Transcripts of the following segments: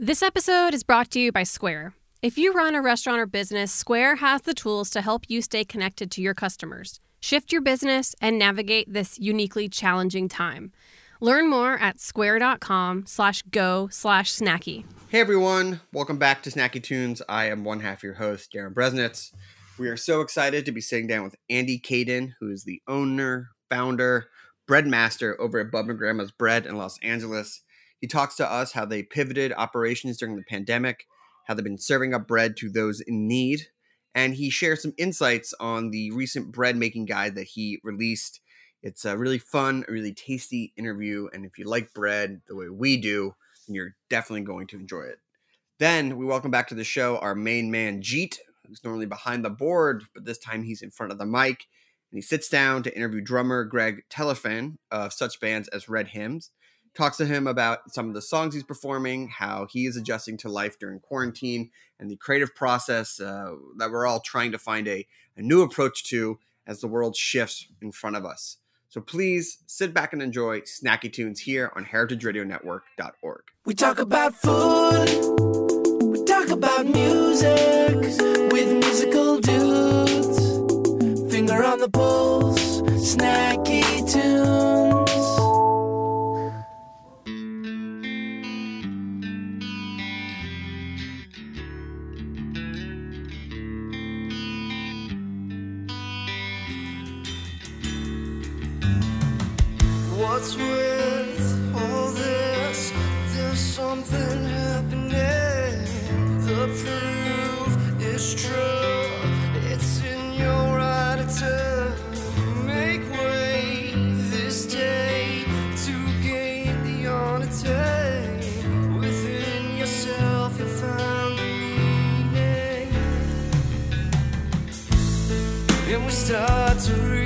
This episode is brought to you by Square. If you run a restaurant or business, Square has the tools to help you stay connected to your customers, shift your business, and navigate this uniquely challenging time. Learn more at square.com/go/snacky. Hey everyone, welcome back to Snacky Tunes. I am one half your host, Darren Bresnitz. We are so excited to be sitting down with Andy Kadin, who is the owner, founder, bread master over at Bub and Grandma's Bread in Los Angeles. He talks to us how they pivoted operations during the pandemic, how they've been serving up bread to those in need, and he shares some insights on the recent bread making guide that he released. It's a really fun, really tasty interview, and if you like bread the way we do, then you're definitely going to enjoy it. Then we welcome back to the show our main man, Jeet, who's normally behind the board, but this time he's in front of the mic, and he sits down to interview drummer Greg Telefan of such bands as Red Hymns. Talks to him about some of the songs he's performing, how he is adjusting to life during quarantine, and the creative process that we're all trying to find a new approach to as the world shifts in front of us. So please sit back and enjoy Snacky Tunes here on heritageradionetwork.org. We talk about food, we talk about music, with musical dudes, finger on the pulse, Snacky Tunes. What's with all this? There's something happening. The proof is true. It's in your attitude. Make way this day to gain the unattain. Within yourself you'll find the meaning. And we start to realize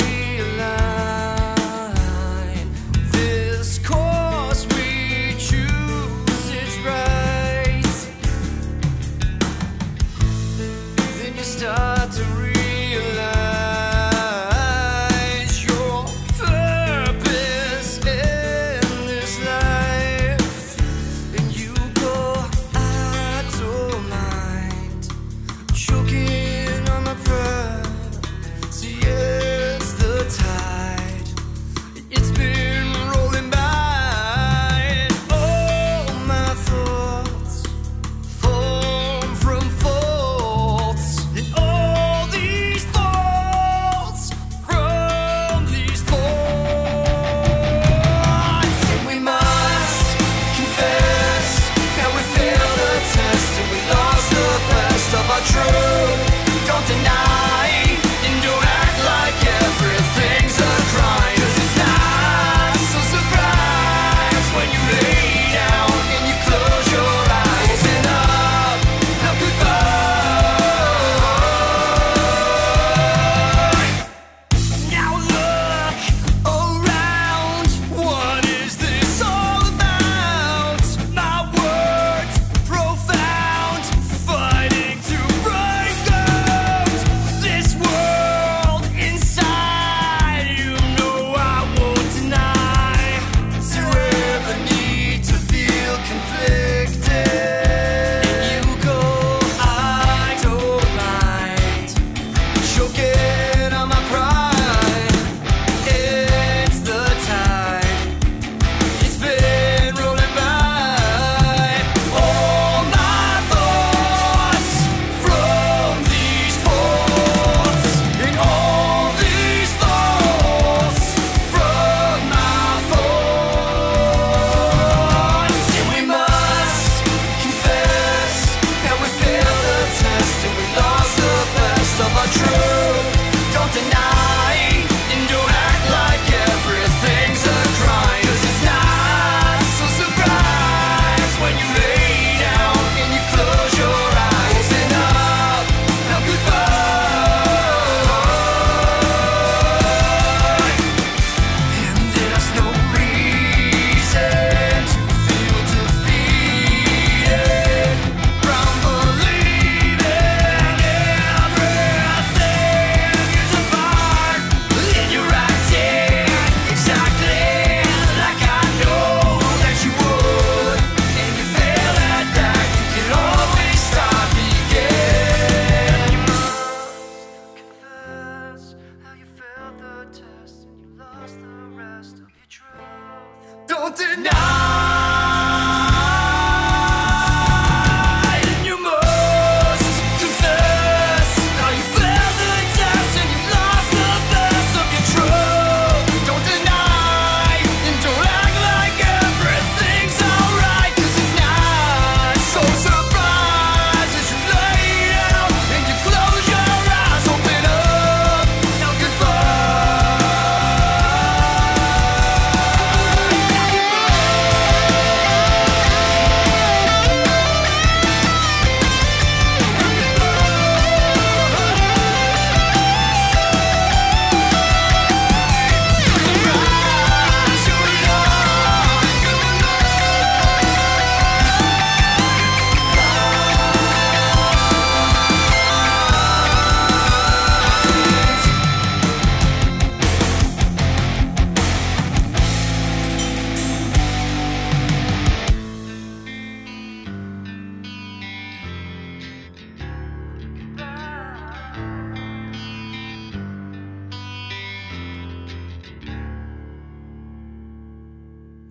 start to realize your purpose in this life, and you go out of mind, choking on the pride. See, it's the time.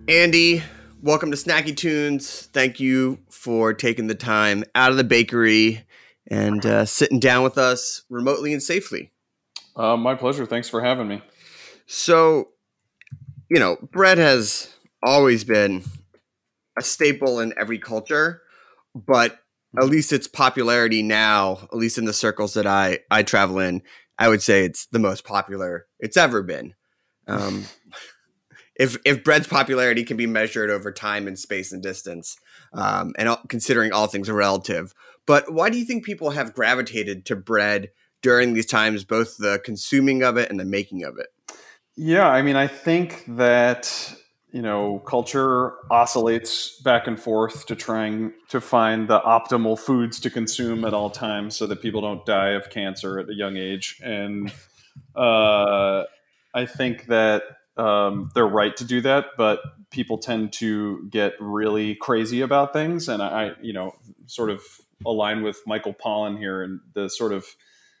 Andy, welcome to Snacky Tunes. Thank you for taking the time out of the bakery and sitting down with us remotely and safely. My pleasure. Thanks for having me. So, bread has always been a staple in every culture, but at least its popularity now, at least in the circles that I travel in, I would say it's the most popular it's ever been. If bread's popularity can be measured over time and space and distance, considering all things are relative. But why do you think people have gravitated to bread during these times, both the consuming of it and the making of it? Yeah, I mean, I think that, culture oscillates back and forth to trying to find the optimal foods to consume at all times so that people don't die of cancer at a young age. And I think that they're right to do that, but people tend to get really crazy about things. And I sort of align with Michael Pollan here and the sort of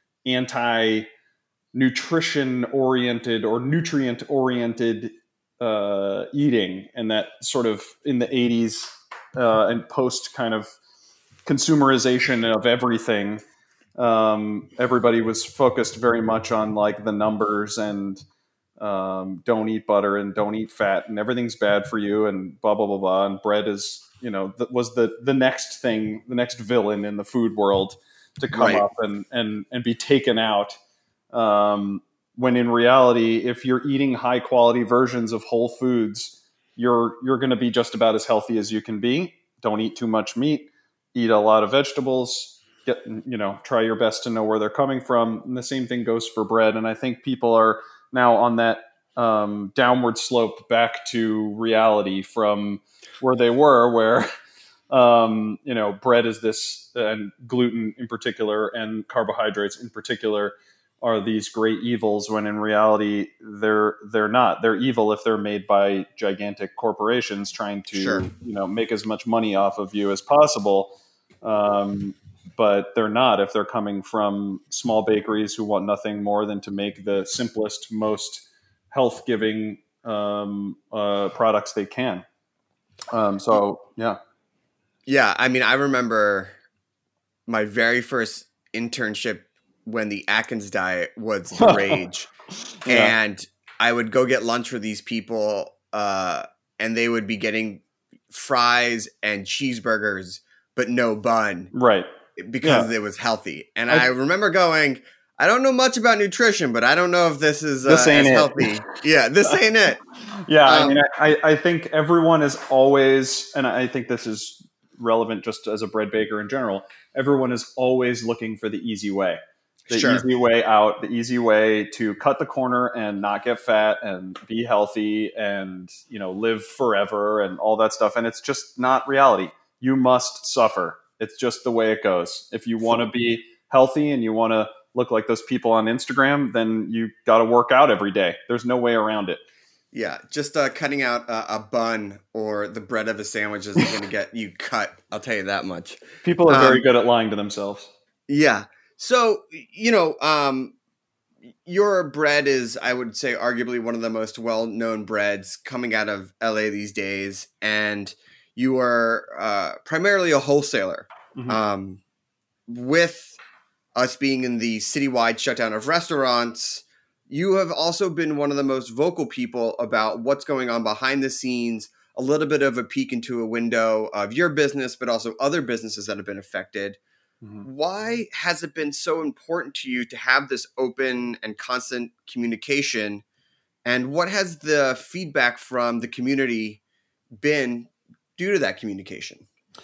anti-nutrition oriented or nutrient oriented eating, and that sort of in the 80s and post kind of consumerization of everything. Everybody was focused very much on like the numbers and don't eat butter and don't eat fat and everything's bad for you and blah, blah, blah, blah. And bread is, was the next thing, the next villain in the food world to come up and be taken out. When in reality, if you're eating high quality versions of whole foods, you're going to be just about as healthy as you can be. Don't eat too much meat, eat a lot of vegetables, try your best to know where they're coming from. And the same thing goes for bread. And I think people are now on that downward slope back to reality from where they were, where bread is this, and gluten in particular, and carbohydrates in particular, are these great evils. When in reality, they're not. They're evil if they're made by gigantic corporations trying to make as much money off of you as possible. But they're not if they're coming from small bakeries who want nothing more than to make the simplest, most health-giving products they can. Yeah, I mean, I remember my very first internship when the Atkins diet was the rage. And I would go get lunch with these people, and they would be getting fries and cheeseburgers, but no bun. Right. Because it was healthy. And I remember going, I don't know much about nutrition, but I don't know if this is as healthy. Yeah, this ain't it. Yeah, I think everyone is always, and I think this is relevant just as a bread baker in general, everyone is always looking for the easy way. The easy way out, the easy way to cut the corner and not get fat and be healthy and, live forever and all that stuff. And it's just not reality. You must suffer. It's just the way it goes. If you want to be healthy and you want to look like those people on Instagram, then you got to work out every day. There's no way around it. Yeah, just cutting out a bun or the bread of a sandwich isn't going to get you cut. I'll tell you that much. People are very good at lying to themselves. Yeah. So, your bread is, I would say, arguably one of the most well-known breads coming out of LA these days. And you are primarily a wholesaler. Mm-hmm. With us being in the citywide shutdown of restaurants, you have also been one of the most vocal people about what's going on behind the scenes, a little bit of a peek into a window of your business, but also other businesses that have been affected. Mm-hmm. Why has it been so important to you to have this open and constant communication? And what has the feedback from the community been due to that communication?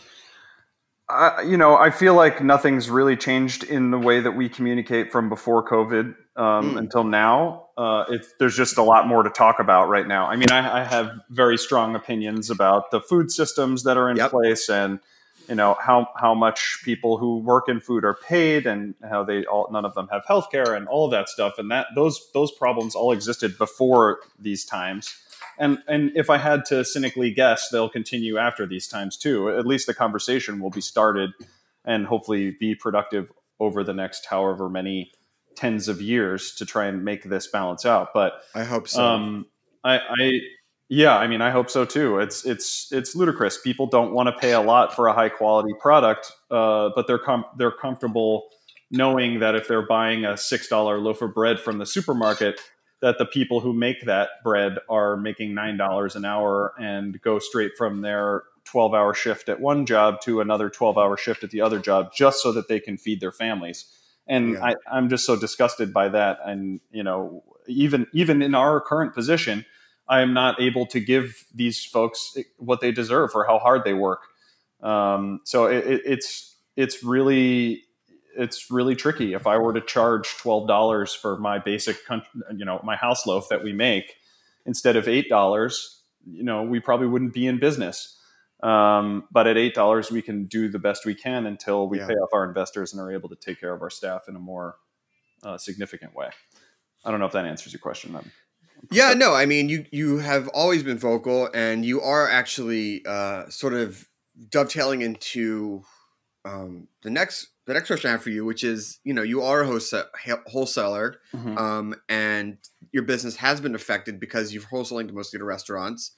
I feel like nothing's really changed in the way that we communicate from before COVID until now. There's just a lot more to talk about right now. I mean, I have very strong opinions about the food systems that are in place, and how much people who work in food are paid, and how none of them have healthcare and all of that stuff. And that those problems all existed before these times. And if I had to cynically guess, they'll continue after these times too. At least the conversation will be started and hopefully be productive over the next however many tens of years to try and make this balance out. But I hope so. Yeah, I mean, I hope so too. It's ludicrous. People don't want to pay a lot for a high quality product, but they're comfortable knowing that if they're buying a $6 loaf of bread from the supermarket, that the people who make that bread are making $9 an hour and go straight from their 12-hour shift at one job to another 12-hour shift at the other job, just so that they can feed their families. And Yeah. I'm just so disgusted by that. And even in our current position, I am not able to give these folks what they deserve for how hard they work. So it's really tricky. If I were to charge $12 for my basic, my house loaf that we make instead of $8, we probably wouldn't be in business. But at $8, we can do the best we can until we Yeah. pay off our investors and are able to take care of our staff in a more significant way. I don't know if that answers your question. Yeah, no, I mean, you have always been vocal, and you are actually sort of dovetailing into the next question I have for you, which is, you are a wholesaler, Mm-hmm. and your business has been affected because you're wholesaling to mostly to restaurants.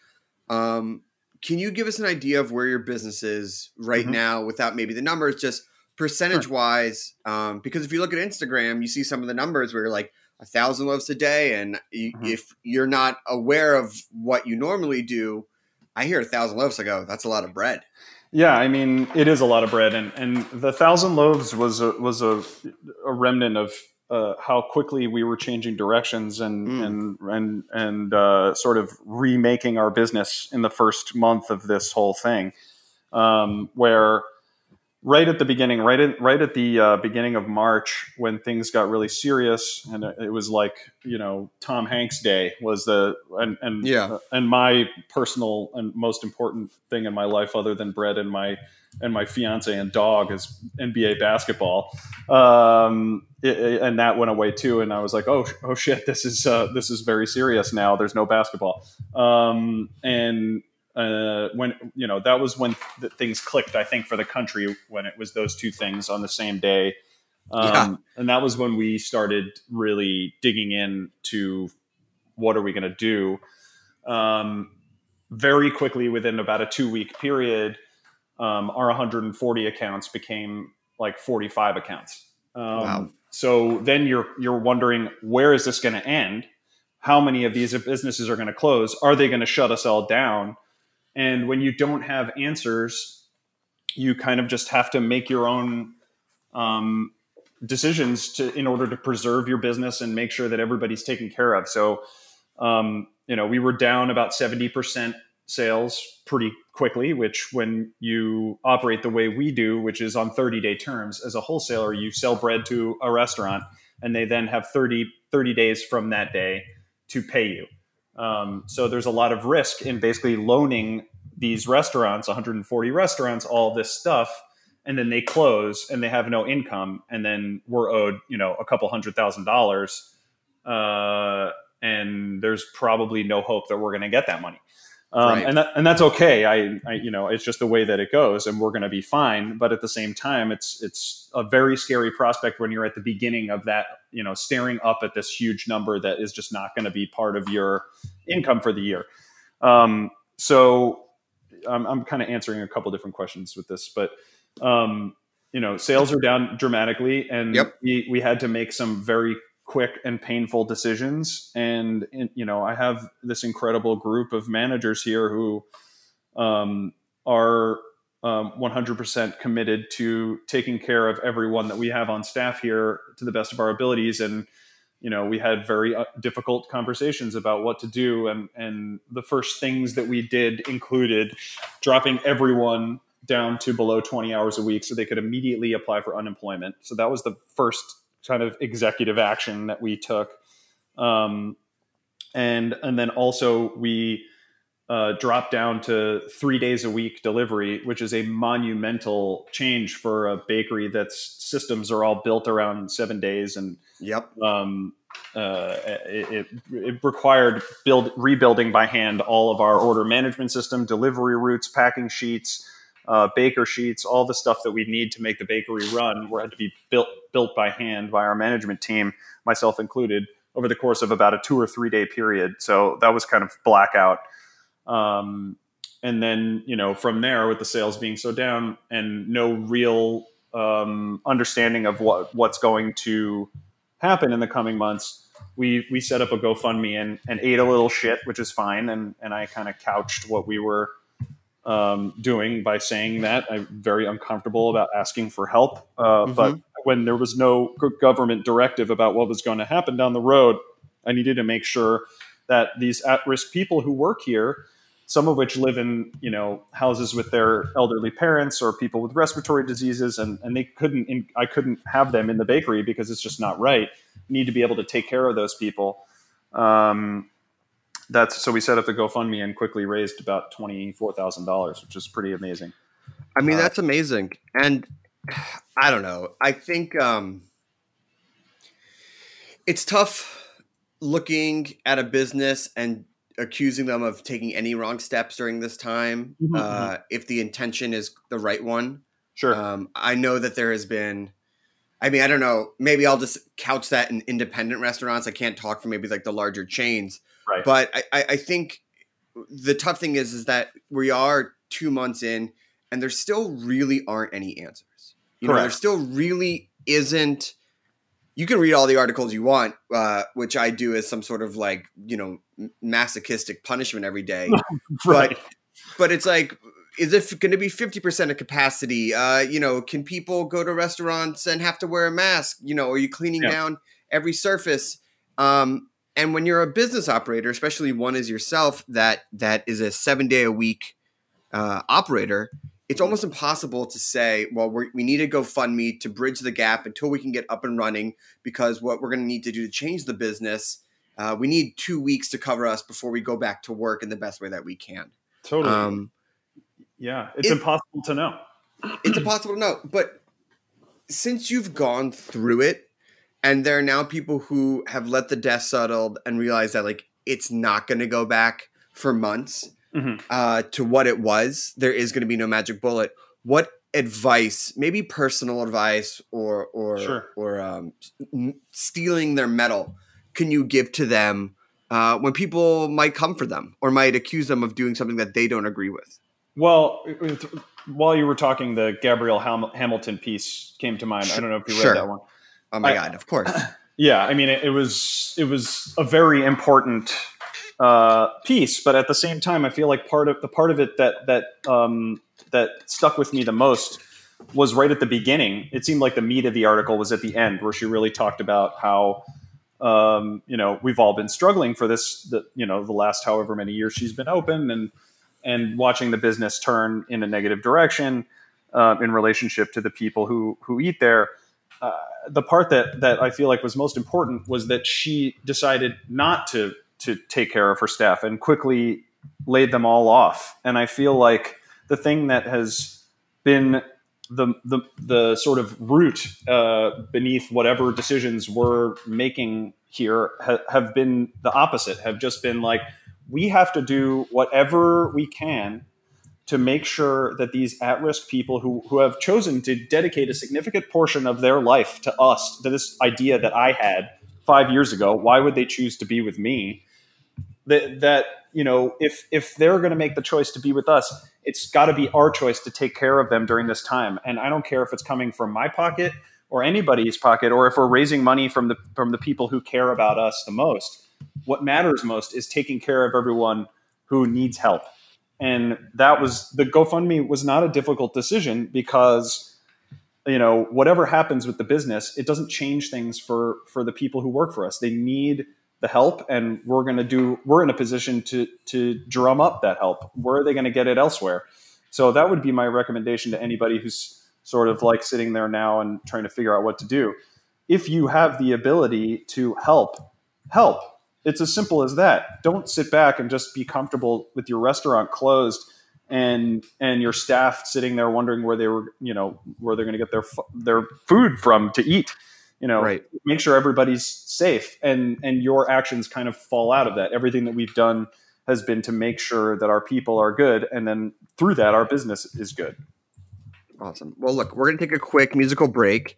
Can you give us an idea of where your business is right Mhm. now, without maybe the numbers, just percentage wise? Because if you look at Instagram, you see some of the numbers where you're like 1,000 loaves a day, and Mhm. if you're not aware of what you normally do, I hear 1,000 loaves, I go, that's a lot of bread. Yeah, I mean, it is a lot of bread, and the 1,000 loaves was a remnant of how quickly we were changing directions and sort of remaking our business in the first month of this whole thing, where right at the beginning, right at the beginning of March, when things got really serious, and it was like Tom Hanks Day was Yeah. and my personal and most important thing in my life, other than bread and my fiance and dog, is NBA basketball, and that went away too. And I was like, oh shit, this is very serious now. There's no basketball, and when that was when things clicked, I think, for the country, when it was those two things on the same day. Yeah. And that was when we started really digging into what are we going to do. Very quickly, within about a 2-week period, our 140 accounts became like 45 accounts. Wow. So then you're wondering, where is this going to end? How many of these businesses are going to close? Are they going to shut us all down? And when you don't have answers, you kind of just have to make your own decisions in order to preserve your business and make sure that everybody's taken care of. So, we were down about 70% sales pretty quickly, which, when you operate the way we do, which is on 30-day terms, as a wholesaler, you sell bread to a restaurant and they then have 30 days from that day to pay you. So there's a lot of risk in basically loaning these restaurants, 140 restaurants, all this stuff, and then they close and they have no income, and then we're owed, a couple $100,000, and there's probably no hope that we're going to get that money. Right. And that's okay. I it's just the way that it goes, and we're going to be fine. But at the same time, it's a very scary prospect when you're at the beginning of that, staring up at this huge number that is just not going to be part of your income for the year. So I'm kind of answering a couple different questions with this, but sales are down dramatically, and Yep. we had to make some very quick and painful decisions. And I have this incredible group of managers here who are 100% committed to taking care of everyone that we have on staff here to the best of our abilities. And we had very difficult conversations about what to do, and the first things that we did included dropping everyone down to below 20 hours a week so they could immediately apply for unemployment. So that was the first kind of executive action that we took. And then also we dropped down to 3 days a week delivery, which is a monumental change for a bakery that's systems are all built around 7 days. And Yep. it required rebuilding by hand all of our order management system, delivery routes, packing sheets, baker sheets, all the stuff that we need to make the bakery run had to be built by hand by our management team, myself included, over the course of about a 2 or 3 day period. So that was kind of blackout. And then, from there, with the sales being so down and no real understanding of what's going to happen in the coming months, we set up a GoFundMe and ate a little shit, which is fine. And I kind of couched what we were doing by saying that I'm very uncomfortable about asking for help. But when there was no government directive about what was going to happen down the road, I needed to make sure that these at-risk people who work here, some of which live in, houses with their elderly parents or people with respiratory diseases, and I couldn't have them in the bakery because it's just not right. Need to be able to take care of those people. So we set up the GoFundMe and quickly raised about $24,000, which is pretty amazing. I mean, that's amazing. And I don't know. I think it's tough looking at a business and accusing them of taking any wrong steps during this time, if the intention is the right one. Sure. I know that there has been, I don't know, maybe I'll just couch that in independent restaurants. I can't talk for maybe like the larger chains. Right. But I think the tough thing is that we are 2 months in and there still really aren't any answers. There still really isn't. You can read all the articles you want, which I do as some sort of like, masochistic punishment every day. Right. But it's like, is it going to be 50% of capacity? Can people go to restaurants and have to wear a mask? Are you cleaning down every surface? And when you're a business operator, especially one as yourself, that is a 7-day-a-week operator, it's almost impossible to say, well, we need a GoFundMe to bridge the gap until we can get up and running, because what we're going to need to do to change the business, we need 2 weeks to cover us before we go back to work in the best way that we can. Totally. It's impossible to know. It's impossible to know. But since you've gone through it, and there are now people who have let the dust settled and realize that like it's not going to go back for months to what it was. There is going to be no magic bullet. What advice, maybe personal advice or stealing their mettle, can you give to them when people might come for them or might accuse them of doing something that they don't agree with? Well, while you were talking, the Gabrielle Hamilton piece came to mind. I don't know if you read that one. Oh my God, of course. Yeah, it was a very important piece, but at the same time, I feel like part of it that stuck with me the most was right at the beginning. It seemed like the meat of the article was at the end, where she really talked about how we've all been struggling for this, the last however many years she's been open, and watching the business turn in a negative direction in relationship to the people who eat there. The part that I feel like was most important was that she decided not to take care of her staff and quickly laid them all off. And I feel like the thing that has been the sort of root beneath whatever decisions we're making here have been the opposite, have just been like, we have to do whatever we can to make sure that these at-risk people who have chosen to dedicate a significant portion of their life to us, to this idea that I had 5 years ago, why would they choose to be with me? That if they're going to make the choice to be with us, it's got to be our choice to take care of them during this time. And I don't care if it's coming from my pocket or anybody's pocket, or if we're raising money from the people who care about us the most. What matters most is taking care of everyone who needs help. And that was, the GoFundMe was not a difficult decision because, whatever happens with the business, it doesn't change things for the people who work for us. They need the help, and we're in a position to drum up that help. Where are they going to get it elsewhere? So that would be my recommendation to anybody who's sort of like sitting there now and trying to figure out what to do. If you have the ability to help. It's as simple as that. Don't sit back and just be comfortable with your restaurant closed and your staff sitting there wondering where they're going to get their food from to eat. Right. Make sure everybody's safe, and your actions kind of fall out of that. Everything that we've done has been to make sure that our people are good, and then through that, our business is good. Awesome. Well, look, we're going to take a quick musical break.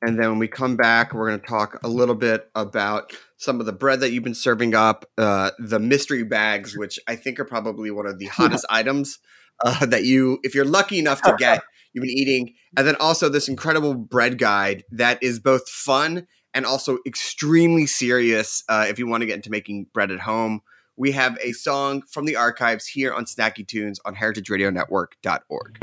And then when we come back, we're going to talk a little bit about some of the bread that you've been serving up, the mystery bags, which I think are probably one of the hottest items that if you're lucky enough to get, you've been eating. And then also this incredible bread guide that is both fun and also extremely serious if you want to get into making bread at home. We have a song from the archives here on Snacky Tunes on heritageradionetwork.org.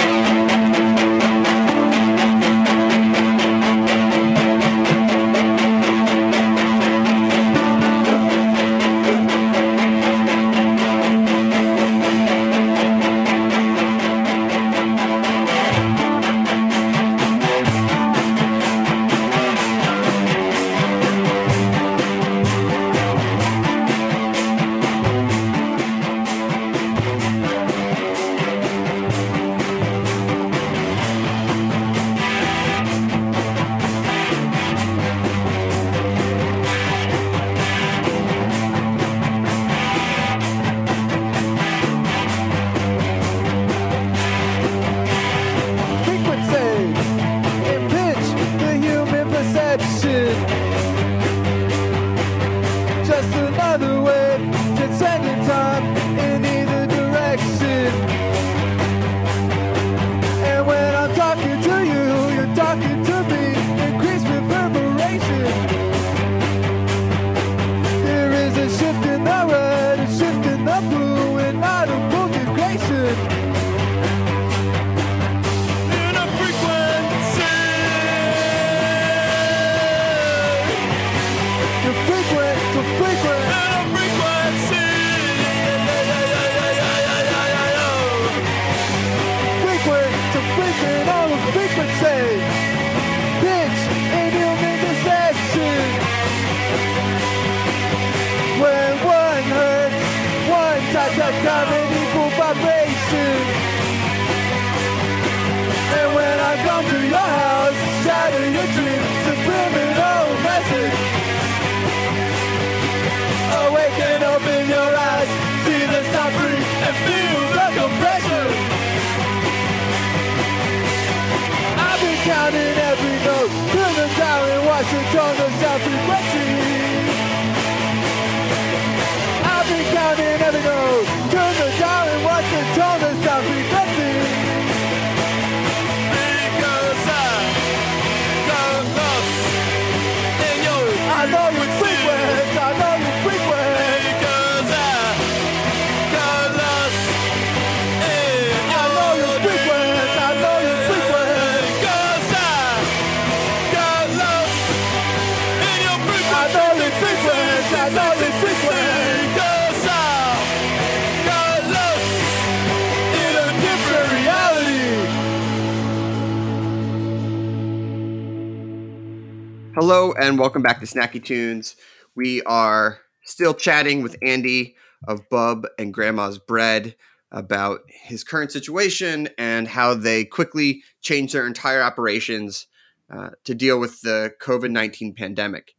Hello and welcome back to Snacky Tunes. We are still chatting with Andy of Bub and Grandma's Bread about his current situation and how they quickly changed their entire operations to deal with the COVID-19 pandemic.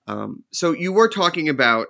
So you were talking about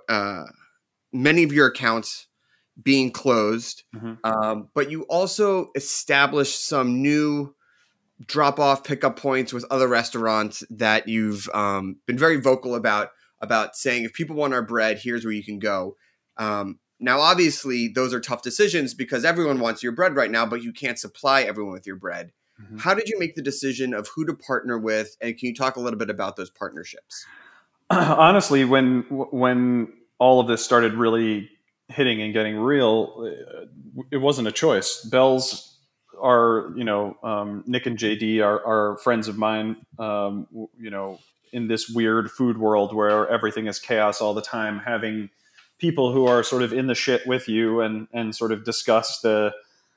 many of your accounts being closed, but you also established some new drop-off pickup points with other restaurants that you've been very vocal about saying, if people want our bread, here's where you can go. Now, obviously, those are tough decisions because everyone wants your bread right now, but you can't supply everyone with your bread. Mm-hmm. How did you make the decision of who to partner with? And can you talk a little bit about those partnerships? Honestly, when all of this started really hitting and getting real, it wasn't a choice. Bell's are, Nick and JD are friends of mine, in this weird food world where everything is chaos all the time. Having people who are sort of in the shit with you and sort of discuss the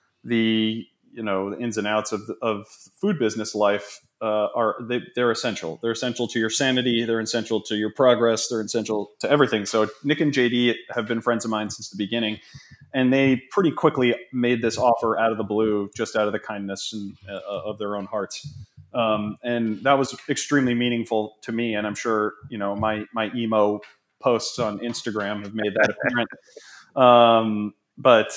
ins and outs of food business life they're essential. They're essential to your sanity. They're essential to your progress. They're essential to everything. So Nick and JD have been friends of mine since the beginning, and they pretty quickly made this offer out of the blue, just out of the kindness of their own hearts. And that was extremely meaningful to me. And I'm sure, my emo posts on Instagram have made that apparent.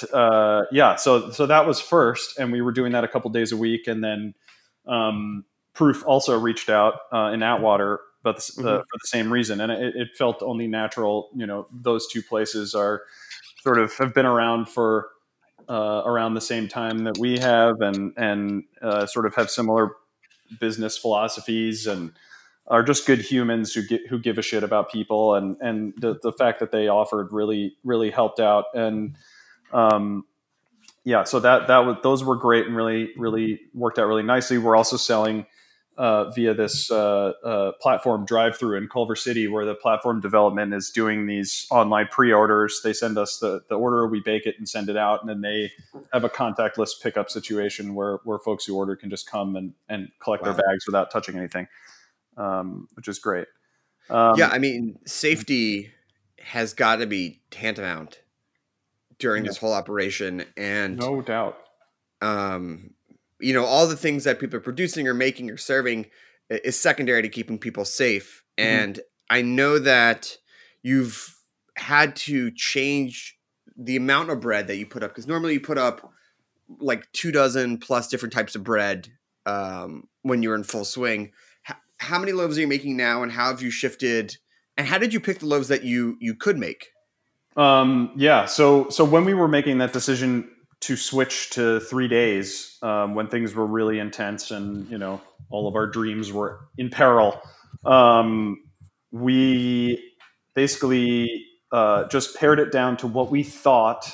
So that was first, and we were doing that a couple days a week. And then, Proof also reached out in Atwater, but for the same reason, and it felt only natural. Those two places are sort of have been around for around the same time that we have, and sort of have similar business philosophies, and are just good humans who give a shit about people, and the fact that they offered really helped out, and so those were great and really worked out really nicely. We're also selling via this platform Drive-Thru in Culver City, where the platform development is doing these online pre-orders. They send us the order, we bake it and send it out, and then they have a contactless pickup situation where folks who order can just come and collect their bags without touching anything, which is great. I mean, safety has got to be tantamount during this whole operation, and no doubt. All the things that people are producing or making or serving is secondary to keeping people safe. And I know that you've had to change the amount of bread that you put up, because normally you put up like 24 plus different types of bread when you're in full swing. How many loaves are you making now, and how have you shifted, and how did you pick the loaves that you could make? So when we were making that decision to switch to 3 days, when things were really intense and, all of our dreams were in peril, we basically just pared it down to what we thought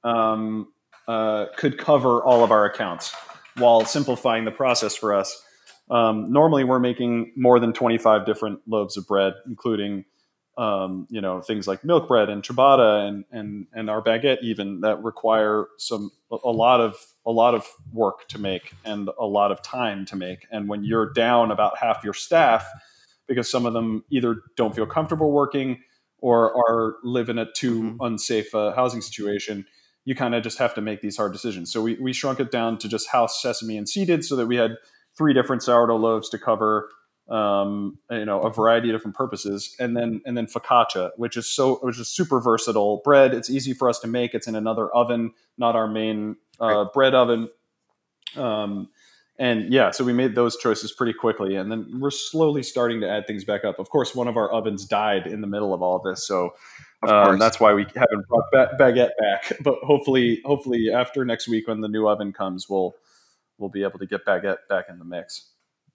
could cover all of our accounts while simplifying the process for us. Normally we're making more than 25 different loaves of bread, including things like milk bread and ciabatta and our baguette, even, that require a lot of work to make and a lot of time to make. And when you're down about half your staff, because some of them either don't feel comfortable working or live in a too unsafe housing situation, you kind of just have to make these hard decisions. So we shrunk it down to just house, sesame, and seeded, so that we had 3 different sourdough loaves to cover a variety of different purposes, and then focaccia, which is super versatile bread. It's easy for us to make. It's in another oven, not our main bread oven. So we made those choices pretty quickly, and then we're slowly starting to add things back up. Of course, one of our ovens died in the middle of all of this, so that's why we haven't brought baguette back. But hopefully after next week, when the new oven comes, we'll be able to get baguette back in the mix.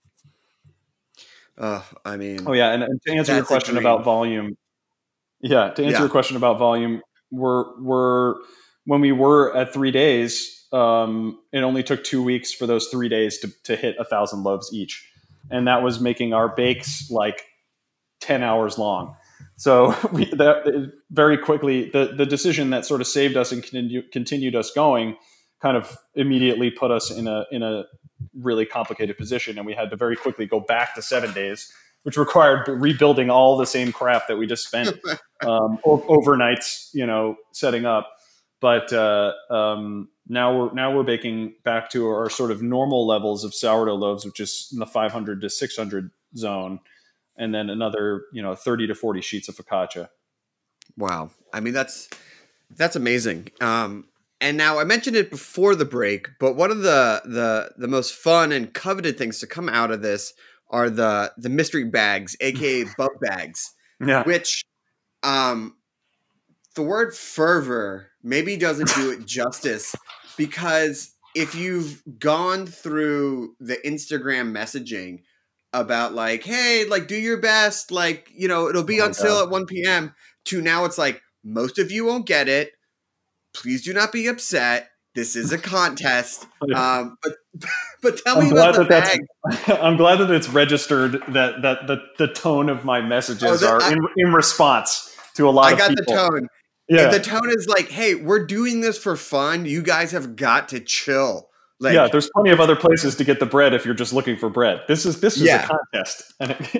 And to answer your question about volume, your question about volume, we're when we were at 3 days, it only took 2 weeks for those 3 days to hit 1,000 loaves each, and that was making our bakes like 10 hours long. So very quickly, the decision that sort of saved us and continued us going kind of immediately put us in a really complicated position, and we had to very quickly go back to 7 days, which required rebuilding all the same crap that we just spent overnights, setting up. But now we're baking back to our sort of normal levels of sourdough loaves, which is in the 500 to 600 zone, and then another 30 to 40 sheets of focaccia. Wow, I mean that's amazing. And now I mentioned it before the break, but one of the most fun and coveted things to come out of this are the mystery bags, aka bub bags. Yeah. Which the word fervor maybe doesn't do it justice, because if you've gone through the Instagram messaging about like, hey, like do your best, like, it'll be on sale at 1 p.m. to now it's like, most of you won't get it. Please do not be upset. This is a contest. But tell me about the bag. I'm glad that it's registered that the tone of my messages are in response to a lot of people. I got the tone. Yeah. The tone is like, hey, we're doing this for fun. You guys have got to chill. Like, there's plenty of other places to get the bread if you're just looking for bread. This is a contest.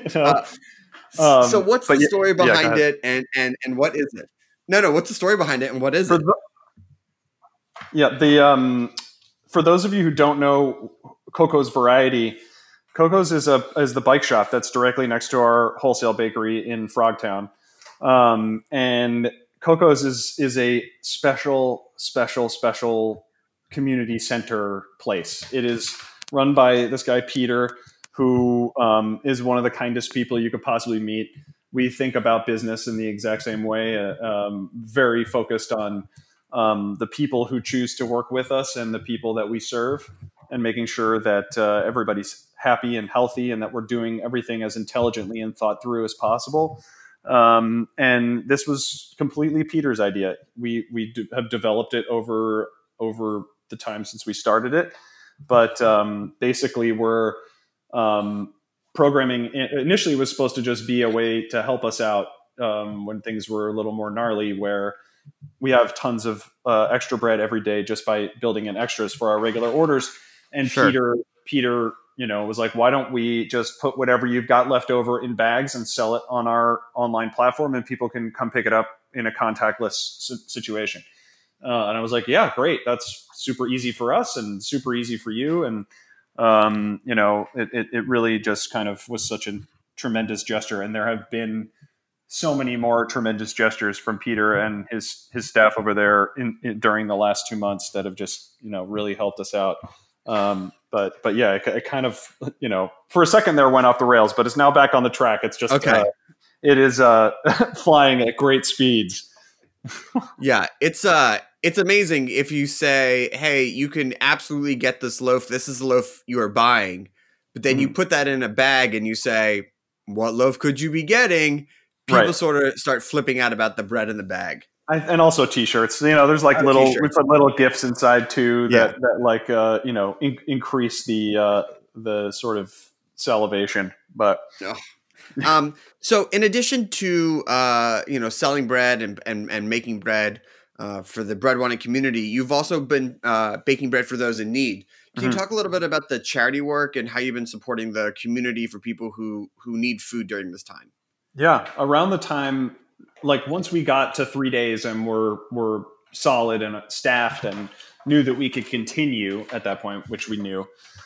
So what's the story behind it, and what is it? No, what's the story behind it, and what is it? For those of you who don't know Coco's Variety, Coco's is the bike shop that's directly next to our wholesale bakery in Frogtown, and Coco's is a special community center place. It is run by this guy Peter, who is one of the kindest people you could possibly meet. We think about business in the exact same way, very focused on the people who choose to work with us and the people that we serve, and making sure that everybody's happy and healthy and that we're doing everything as intelligently and thought through as possible. And this was completely Peter's idea. We have developed it over the time since we started it. But basically, we're programming initially was supposed to just be a way to help us out when things were a little more gnarly, where we have tons of extra bread every day just by building in extras for our regular orders. And Sure. Peter, was like, why don't we just put whatever you've got left over in bags and sell it on our online platform, and people can come pick it up in a contactless situation. And I was like, yeah, great. That's super easy for us and super easy for you. And, it really just kind of was such a tremendous gesture. And there have been so many more tremendous gestures from Peter and his staff over there during the last 2 months that have just, really helped us out. But yeah, it kind of, for a second there went off the rails, but it's now back on the track. It's just, Okay. It is flying at great speeds. Yeah, it's amazing if you say, hey, you can absolutely get this loaf. This is the loaf you are buying. But then you put that in a bag and you say, what loaf could you be getting? People Right. sort of start flipping out about the bread in the bag. And also T-shirts. There's like little, we T-shirts. put little gifts inside too Yeah. that like increase the sort of salivation. But So in addition to selling bread and making bread for the bread wanting community, you've also been baking bread for those in need. Can you talk a little bit about the charity work and how you've been supporting the community for people who need food during this time? yeah, around the time, like once we got to 3 days and we're solid and staffed and knew that we could continue at that point, which we knew.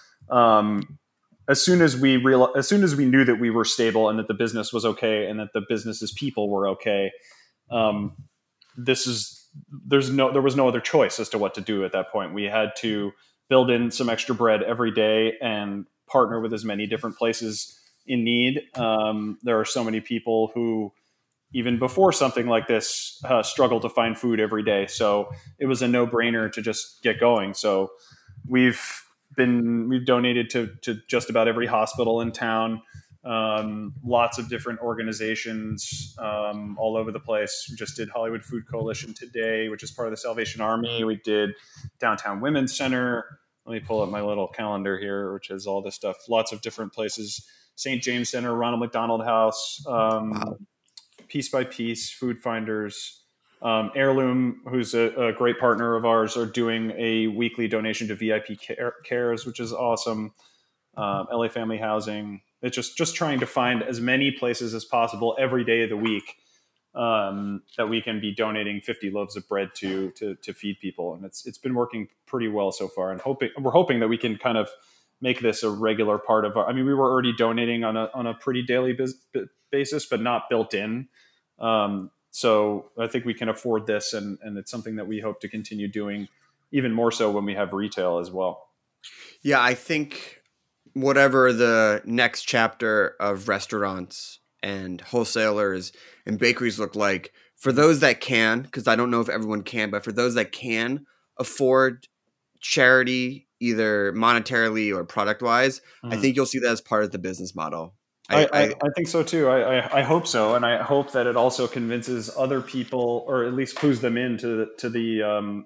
As soon as we knew that we were stable and that the business was okay and that the business's people were okay, there was no other choice as to what to do at that point. We had to build in some extra bread every day and partner with as many different places in need. There are so many people who, even before something like this, struggle to find food every day. So it was a no-brainer to just get going. So we've donated to just about every hospital in town, lots of different organizations all over the place. We just did Hollywood Food Coalition today, which is part of the Salvation Army. We did Downtown Women's Center. Let me pull up my little calendar here, which has all this stuff. Lots of different places. St. James Center, Ronald McDonald House, Wow. Piece by Piece, Food Finders. Heirloom, who's a great partner of ours, are doing a weekly donation to VIP Cares, which is awesome. LA Family Housing. It's just trying to find as many places as possible every day of the week that we can be donating 50 loaves of bread to feed people, and it's been working pretty well so far. And we're hoping that we can kind of make this a regular part of our. I mean, we were already donating on a pretty daily basis, but not built in. So I think we can afford this, and it's something that we hope to continue doing even more so when we have retail as well. Yeah, I think whatever the next chapter of restaurants and wholesalers and bakeries look like, for those that can, because I don't know if everyone can, but for those that can afford charity, either monetarily or product-wise, I think you'll see that as part of the business model. I think so too. I hope so, and I hope that it also convinces other people, or at least clues them into the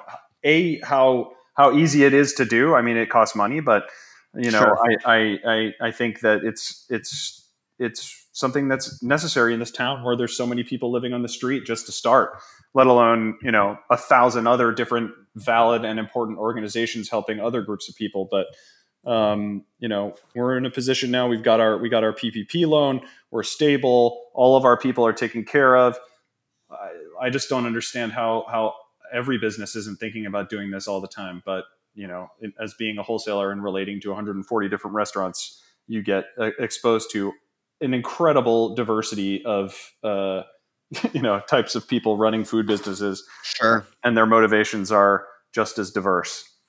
how easy it is to do. I mean, it costs money, but Sure. I think that it's something that's necessary in this town where there's so many people living on the street just to start, let alone 1,000 other different valid and important organizations helping other groups of people. But we're in a position now. We got our PPP loan. We're stable. All of our people are taken care of. I just don't understand how every business isn't thinking about doing this all the time. But as being a wholesaler and relating to 140 different restaurants, you get exposed to an incredible diversity of types of people running food businesses. Sure. And their motivations are just as diverse.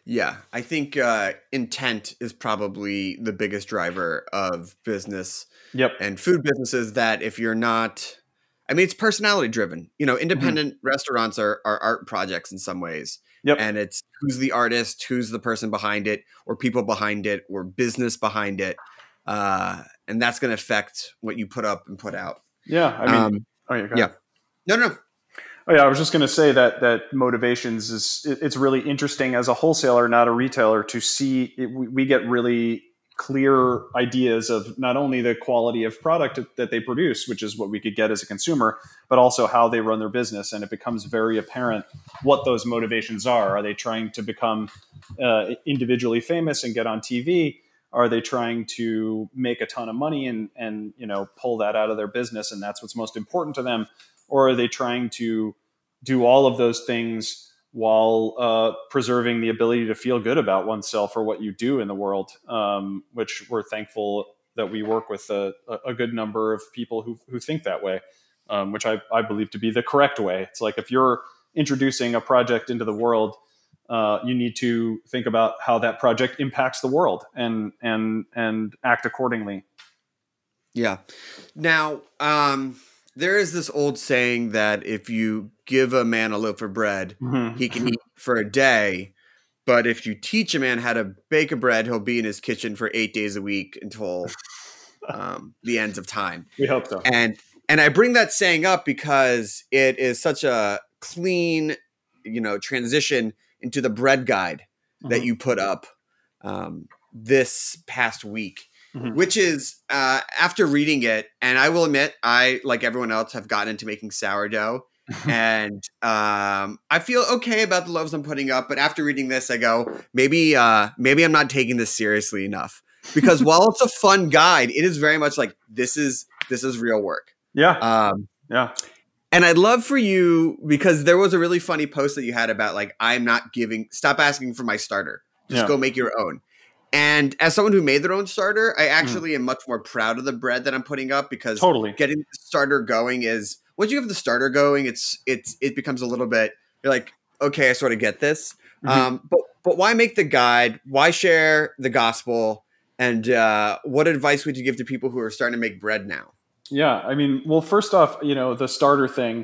Yeah, I think intent is probably the biggest driver of business Yep. and food businesses. That if you're not, I mean, it's personality driven. You know, independent restaurants are art projects in some ways. Yep. And it's who's the artist, who's the person behind it, or people behind it, or business behind it. And that's going to affect what you put up and put out. Yeah. I mean, go ahead. Yeah. No. Oh yeah, I was just going to say that motivations it's really interesting as a wholesaler, not a retailer, to see we get really clear ideas of not only the quality of product that they produce, which is what we could get as a consumer, but also how they run their business, and it becomes very apparent what those motivations are. Are they trying to become individually famous and get on TV? Are they trying to make a ton of money and pull that out of their business, and that's what's most important to them? Or are they trying to do all of those things while preserving the ability to feel good about oneself or what you do in the world, which we're thankful that we work with a good number of people who think that way, which I believe to be the correct way. It's like if you're introducing a project into the world, you need to think about how that project impacts the world and act accordingly. Yeah. Now, there is this old saying that if you give a man a loaf of bread, he can eat for a day. But if you teach a man how to bake a bread, he'll be in his kitchen for 8 days a week until the ends of time. We hope so. And I bring that saying up because it is such a clean, transition into the bread guide that you put up this past week. Which is after reading it, and I will admit, I, like everyone else, have gotten into making sourdough, and I feel okay about the loaves I'm putting up. But after reading this, I go, maybe I'm not taking this seriously enough, because while it's a fun guide, it is very much like this is real work. Yeah. Yeah. And I'd love for you, because there was a really funny post that you had about like, stop asking for my starter, just go make your own. And as someone who made their own starter, I actually am much more proud of the bread that I'm putting up, because getting the starter going is, once you have the starter going, it becomes a little bit, you're like, okay, I sort of get this. But why make the guide? Why share the gospel? And what advice would you give to people who are starting to make bread now? Yeah, I mean, well, first off, the starter thing.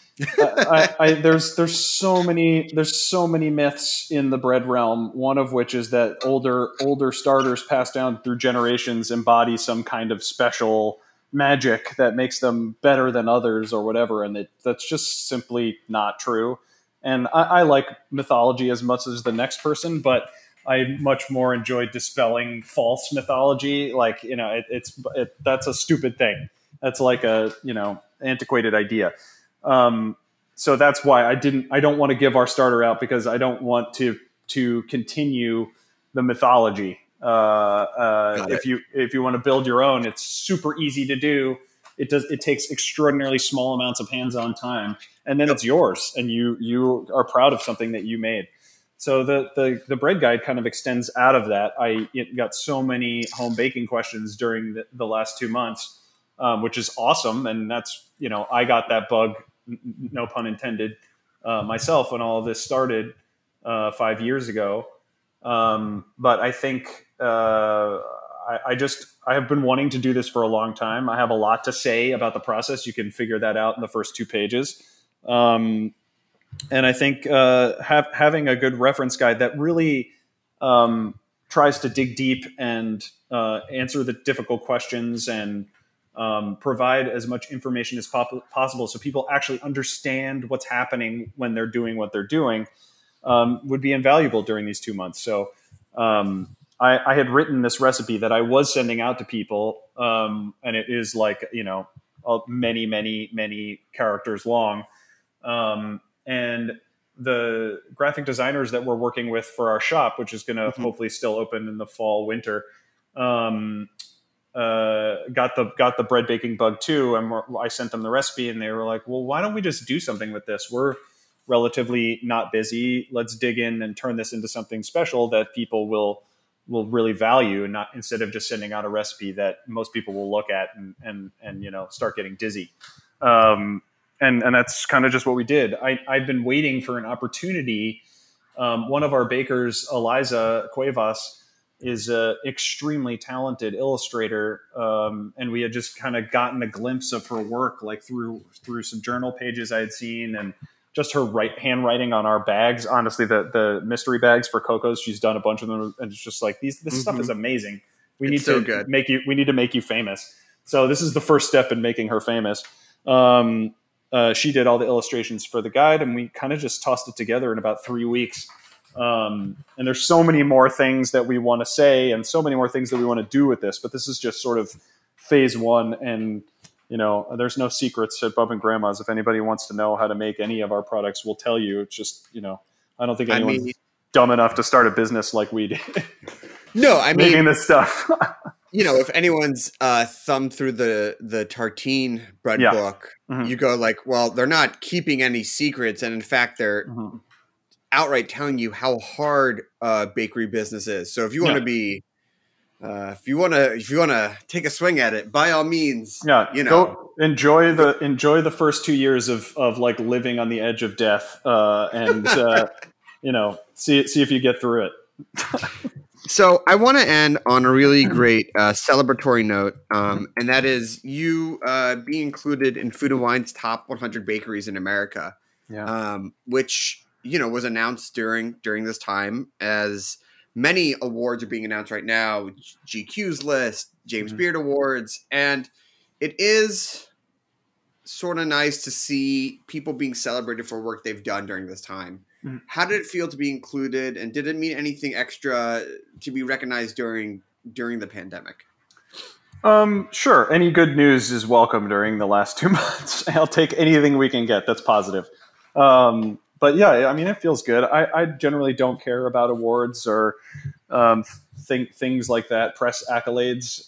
There's so many myths in the bread realm. One of which is that older starters passed down through generations embody some kind of special magic that makes them better than others or whatever, and that's just simply not true. And I like mythology as much as the next person, but I much more enjoy dispelling false mythology. Like, that's a stupid thing. That's like a antiquated idea. So that's why I don't want to give our starter out, because I don't want to continue the mythology. If you want to build your own, it's super easy to do. It takes extraordinarily small amounts of hands-on time, and then it's yours, and you are proud of something that you made. So the bread guide kind of extends out of that. I got so many home baking questions during the last 2 months, which is awesome. And that's, I got that bug, no pun intended, myself when all of this started 5 years ago. But I think I have been wanting to do this for a long time. I have a lot to say about the process. You can figure that out in the first 2 pages. And I think having a good reference guide that really tries to dig deep and answer the difficult questions and provide as much information as possible so people actually understand what's happening when they're doing what they're doing would be invaluable during these 2 months. So I had written this recipe that I was sending out to people, and it is like, many, many, many characters long. And the graphic designers that we're working with for our shop, which is going to hopefully still open in the fall, winter, got the bread baking bug too. And I sent them the recipe, and they were like, well, why don't we just do something with this? We're relatively not busy. Let's dig in and turn this into something special that people will really value, and not, instead of just sending out a recipe that most people will look at and start getting dizzy. And that's kind of just what we did. I've been waiting for an opportunity One of our bakers, Eliza Cuevas, is a extremely talented illustrator, and we had just kind of gotten a glimpse of her work, like through some journal pages I had seen, and just her handwriting on our bags. Honestly, the mystery bags for Coco's, she's done a bunch of them, and it's just like this stuff is amazing. We need to make you famous. So this is the first step in making her famous. She did all the illustrations for the guide, and we kind of just tossed it together in about 3 weeks. And there's so many more things that we want to say and so many more things that we want to do with this, but this is just sort of phase one. And, there's no secrets at Bub and Grandma's. If anybody wants to know how to make any of our products, we'll tell you. It's just, I don't think anyone's dumb enough to start a business like we did. No, I mean, making this stuff. If anyone's thumbed through the Tartine bread book, you go like, well, they're not keeping any secrets. And in fact, they're outright telling you how hard bakery business is. So if you want to be, if you want to take a swing at it, by all means, go enjoy the first 2 years of like living on the edge of death, and see if you get through it. So I want to end on a really great celebratory note, and that is you being included in Food and Wine's top 100 bakeries in America, which was announced during this time, as many awards are being announced right now. GQ's list, James Beard Awards, and it is sort of nice to see people being celebrated for work they've done during this time. How did it feel to be included, and did it mean anything extra to be recognized during the pandemic? Sure. Any good news is welcome during the last 2 months. I'll take anything we can get that's positive. But yeah, I mean, it feels good. I generally don't care about awards or things like that, press accolades,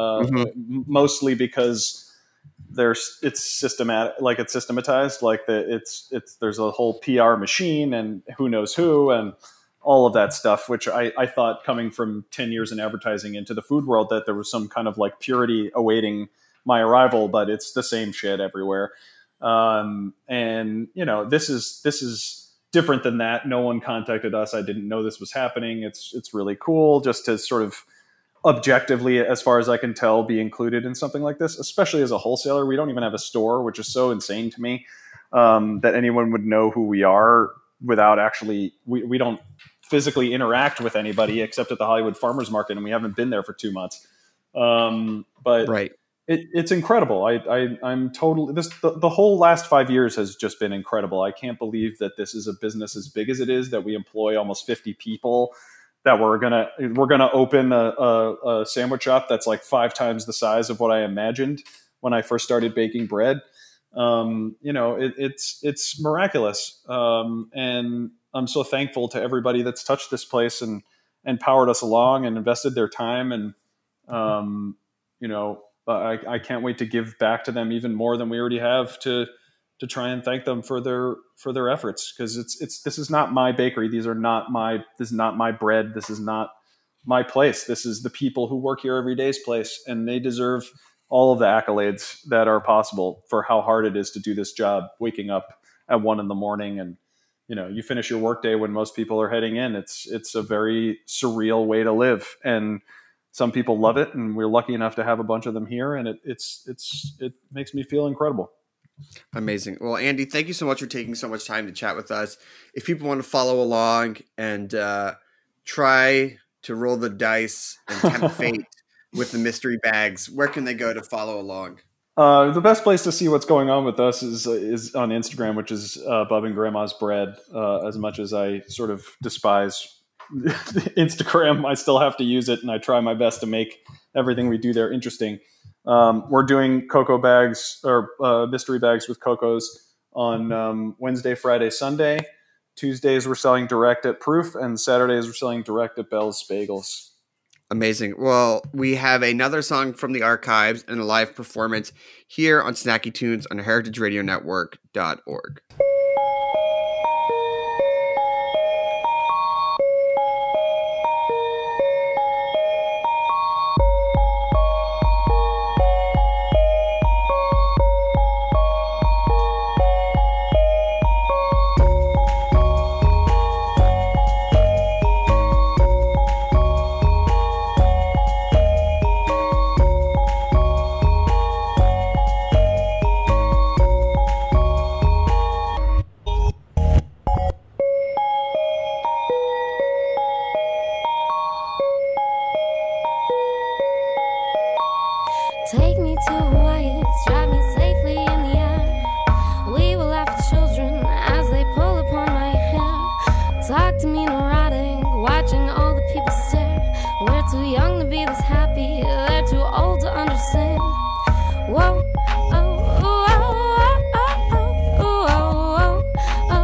mostly because it's systematic, like it's systematized, like there's a whole PR machine and who knows who and all of that stuff, which I thought, coming from 10 years in advertising into the food world, that there was some kind of like purity awaiting my arrival, but it's the same shit everywhere. And this is different than that. No one contacted us. I didn't know this was happening. It's really cool just to sort of objectively, as far as I can tell, be included in something like this, especially as a wholesaler. We don't even have a store, which is so insane to me, that anyone would know who we are without actually, we don't physically interact with anybody except at the Hollywood Farmers Market, and we haven't been there for 2 months. But right. It's incredible. I'm totally, the whole last 5 years has just been incredible. I can't believe that this is a business as big as it is, that we employ almost 50 people, that we're gonna open a sandwich shop that's like 5 times the size of what I imagined when I first started baking bread. It's miraculous, and I'm so thankful to everybody that's touched this place and powered us along and invested their time, and I can't wait to give back to them even more than we already have, to try and thank them for their efforts, because this is not my bakery. This is not my bread. This is not my place. This is the people who work here every day's place, and they deserve all of the accolades that are possible for how hard it is to do this job, waking up at 1 a.m. and you finish your workday when most people are heading in. It's a very surreal way to live, and some people love it, and we're lucky enough to have a bunch of them here, and it makes me feel incredible. Amazing. Well, Andy, thank you so much for taking so much time to chat with us. If people want to follow along and try to roll the dice and tempt fate with the mystery bags, where can they go to follow along? The best place to see what's going on with us is on Instagram, which is Bub and Grandma's Bread. As much as I sort of despise Instagram, I still have to use it, and I try my best to make everything we do there interesting. We're doing cocoa bags, or mystery bags with Coco's on Wednesday, Friday, Sunday. Tuesdays we're selling direct at Proof, and Saturdays we're selling direct at Bell's Bagels. Amazing. Well, we have another song from the archives and a live performance here on Snacky Tunes on heritageradionetwork.org. Take me to Hawaii, drive me safely in the air. We will laugh at children as they pull upon my hair. Talk to me neurotic, watching all the people stare. We're too young to be this happy, they're too old to understand. Whoa, oh, oh, oh, oh, oh, oh, oh,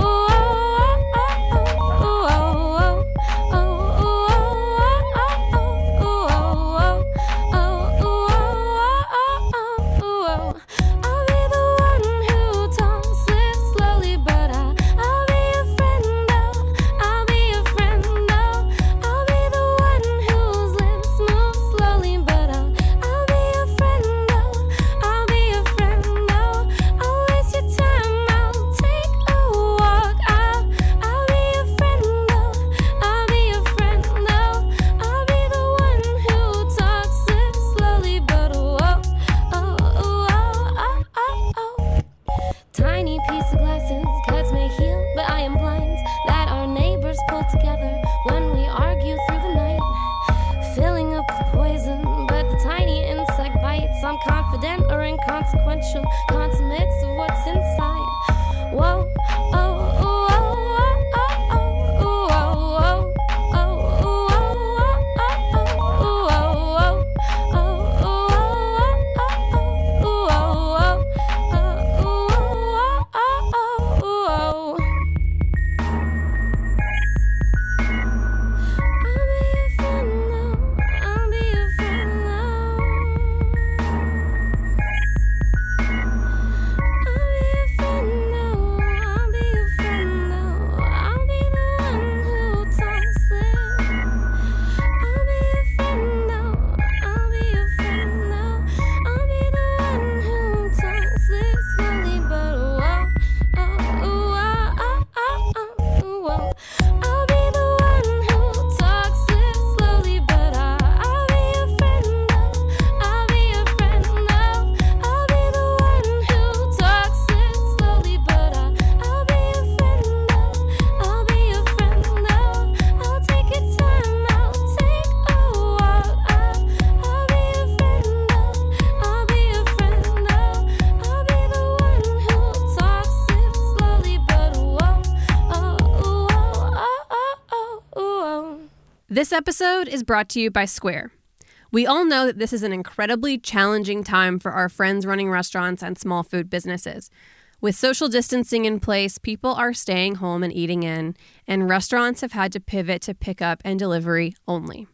I'll be the one who talks it slowly, but I'll be a friend, oh, I'll be a friend, oh. I'll be the one whose lips move slowly, but I'll be a friend, oh, I'll be a friend, oh. I'll waste your time, I'll take a walk, I'll be a friend, oh, I'll be a friend, oh. I'll be the one who talks it slowly, but tiny piece of glasses, cuts may heal, but I am blind. That our neighbors pull together when we argue through the night. Filling up with poison, but the tiny insect bites. I'm confident or inconsequential, consummates of what's inside. Whoa, oh, oh, oh, oh, oh, oh, oh, oh, This episode is brought to you by Square. We all know that this is an incredibly challenging time for our friends running restaurants and small food businesses. With social distancing in place, people are staying home and eating in, and restaurants have had to pivot to pickup and delivery only.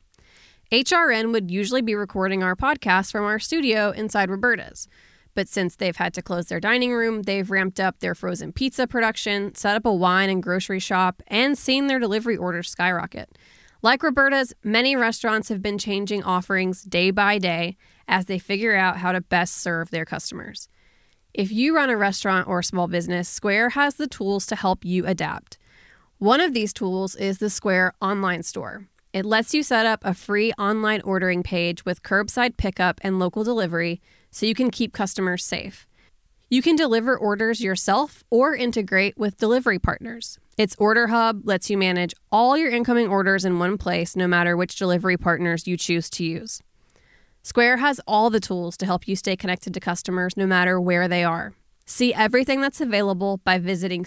HRN would usually be recording our podcast from our studio inside Roberta's. But since they've had to close their dining room, they've ramped up their frozen pizza production, set up a wine and grocery shop, and seen their delivery orders skyrocket. Like Roberta's, many restaurants have been changing offerings day by day as they figure out how to best serve their customers. If you run a restaurant or a small business, Square has the tools to help you adapt. One of these tools is the Square online store. It lets you set up a free online ordering page with curbside pickup and local delivery so you can keep customers safe. You can deliver orders yourself or integrate with delivery partners. Its Order Hub lets you manage all your incoming orders in one place, no matter which delivery partners you choose to use. Square has all the tools to help you stay connected to customers no matter where they are. See everything that's available by visiting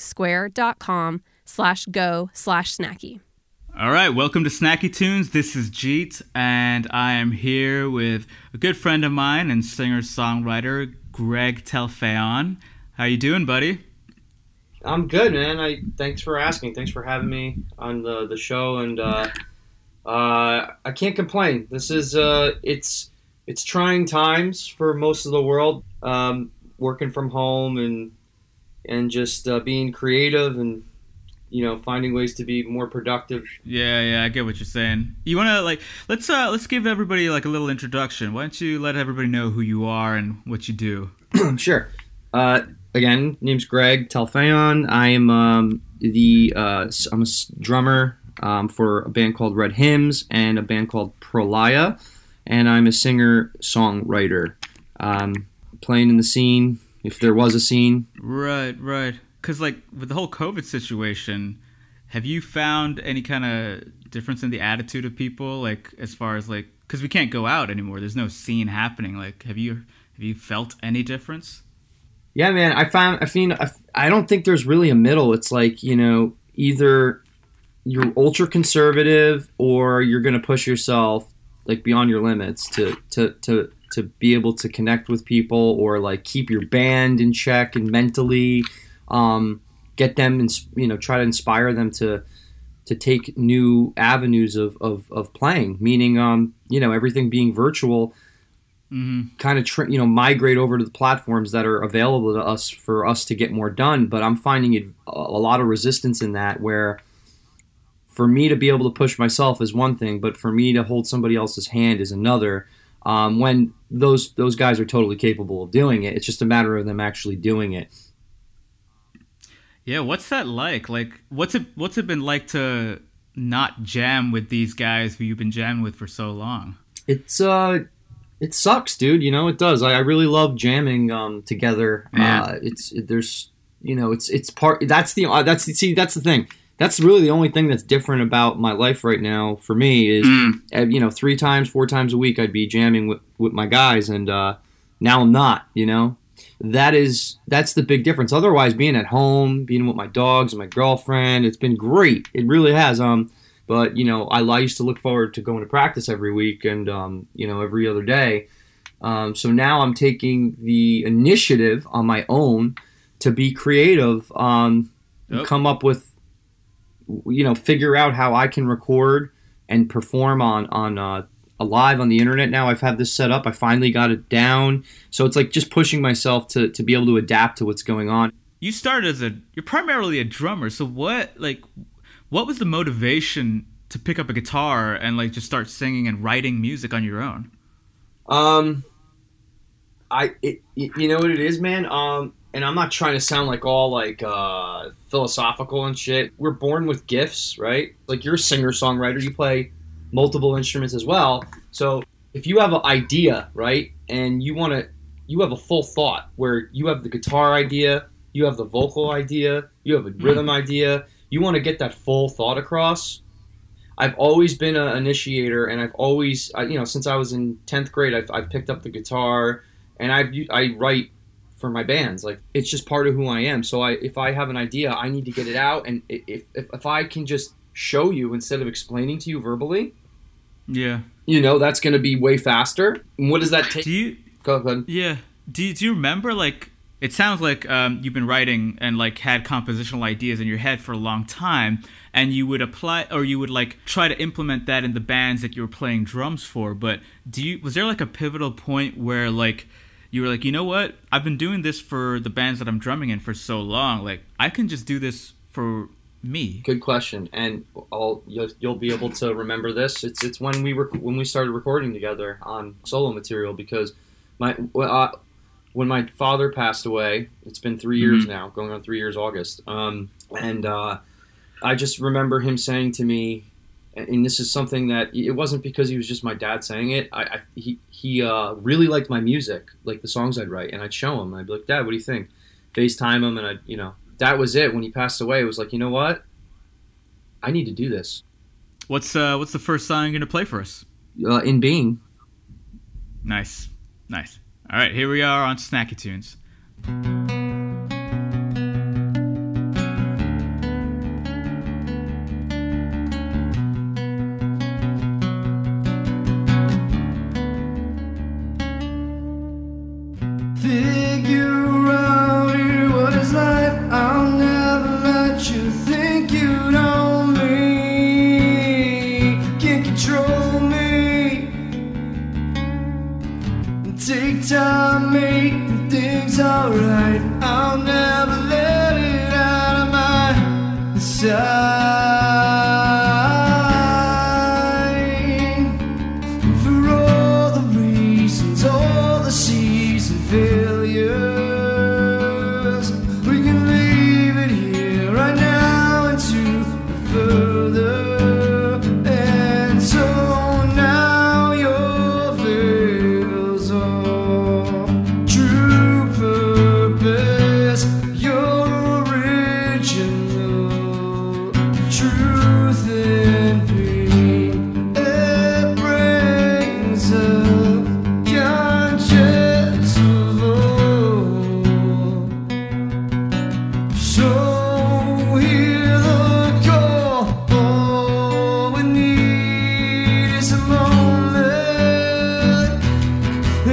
square.com/go/snacky. All right, welcome to Snacky Tunes. This is Jeet, and I am here with a good friend of mine and singer-songwriter, Greg Telfayon. How you doing, buddy? I'm good, man. Thanks for asking. Thanks for having me on the show, and I can't complain. This is it's trying times for most of the world, working from home and just being creative and finding ways to be more productive. Yeah, I get what you're saying. You wanna let's give everybody a little introduction. Why don't you let everybody know who you are and what you do? Sure. Again, name's Greg Telfayon. I am I'm a drummer for a band called Red Hymns and a band called Prolaya, and I'm a singer-songwriter. Playing in the scene, if there was a scene. Right. Because with the whole COVID situation, have you found any kind of difference in the attitude of people, like as far as like, because we can't go out anymore. There's no scene happening. Like, have you felt any difference? Yeah, man. I don't think there's really a middle. It's like, either you're ultra conservative or you're going to push yourself like beyond your limits to be able to connect with people, or like keep your band in check and mentally get them and try to inspire them to take new avenues of playing, meaning everything being virtual. Kind of migrate over to the platforms that are available to us for us to get more done. But I'm finding a lot of resistance in that, where for me to be able to push myself is one thing, but for me to hold somebody else's hand is another. When those guys are totally capable of doing it, it's just a matter of them actually doing it. Yeah, what's that like? Like, what's it been like to not jam with these guys who you've been jamming with for so long? It sucks, dude. It does. I really love jamming together. Yeah. It's part. That's the thing. That's really the only thing that's different about my life right now for me is, 3 times, 4 times a week I'd be jamming with my guys, and now I'm not. That's the big difference. Otherwise, being at home, being with my dogs and my girlfriend, it's been great. It really has. But, I used to look forward to going to practice every week and, every other day. So now I'm taking the initiative on my own to be creative, come up with, figure out how I can record and perform on live on the internet. Now I've had this set up. I finally got it down. So it's like just pushing myself to be able to adapt to what's going on. You started you're primarily a drummer. So what was the motivation to pick up a guitar and like just start singing and writing music on your own? You know what it is, man? And I'm not trying to sound like all like philosophical and shit. We're born with gifts, right? Like, you're a singer-songwriter. You play multiple instruments as well. So if you have an idea, right, and you have a full thought where you have the guitar idea, you have the vocal idea, you have a rhythm idea, you want to get that full thought across. I've always been an initiator, and I've always, since I was in 10th grade, I've picked up the guitar, and I write for my bands. Like, it's just part of who I am. So if I have an idea, I need to get it out, and if I can just show you instead of explaining to you verbally, yeah, that's going to be way faster. And what does that take? Go ahead. Yeah. Do you remember, like, it sounds like you've been writing and like had compositional ideas in your head for a long time, and you would apply, or you would like try to implement that in the bands that you were playing drums for. But was there like a pivotal point where like you were like, you know what, I've been doing this for the bands that I'm drumming in for so long, like I can just do this for me? Good question, and you'll be able to remember this. It's when we started recording together on solo material, because when my father passed away, it's been 3 years now, going on 3 years August, and I just remember him saying to me, and this is something that it wasn't because he was just my dad saying it. He really liked my music, like the songs I'd write, and I'd show him. I'd be like, Dad, what do you think? FaceTime him, and that was it. When he passed away, it was like, you know what? I need to do this. What's the first song you're gonna play for us? In Being. Nice. All right, here we are on Snacky Tunes. Figure out here, what is life? I'll never let you think you know me. Can't control me. Take time, make things alright. I'll never let it out of my sight. For all the reasons, all the seas and failures, we can leave it here right now into the further. And so now your veils off. True purpose, your original.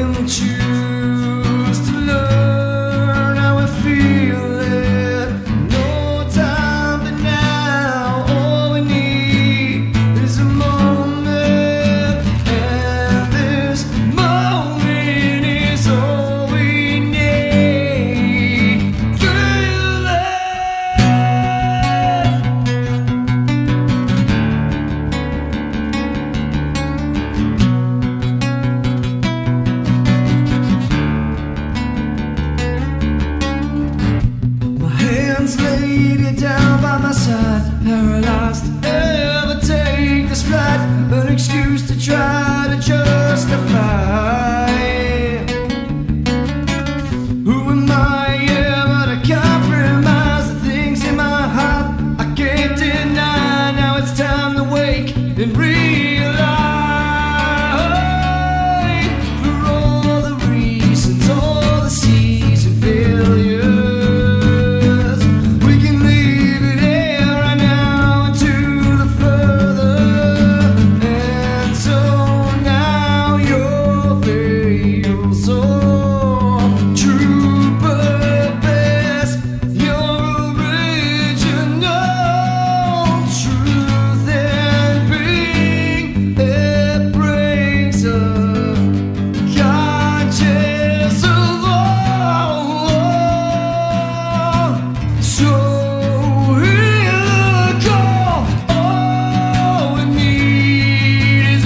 choose to learn how I feel it. No time but now. All we need is a moment, and this moment is all we need. Feel it. My hands laid you down by my side, paralyzed to ever take this flight, an excuse to try to justify. Who am I ever to compromise the things in my heart I can't deny? Now it's time to wake and realize, for all the reasons, all the seas and failures, we can leave it here right now into the further. And so now your veils, oh, true purpose, your original truth and being, it brings a conscious alone. So hear the call. All we need is a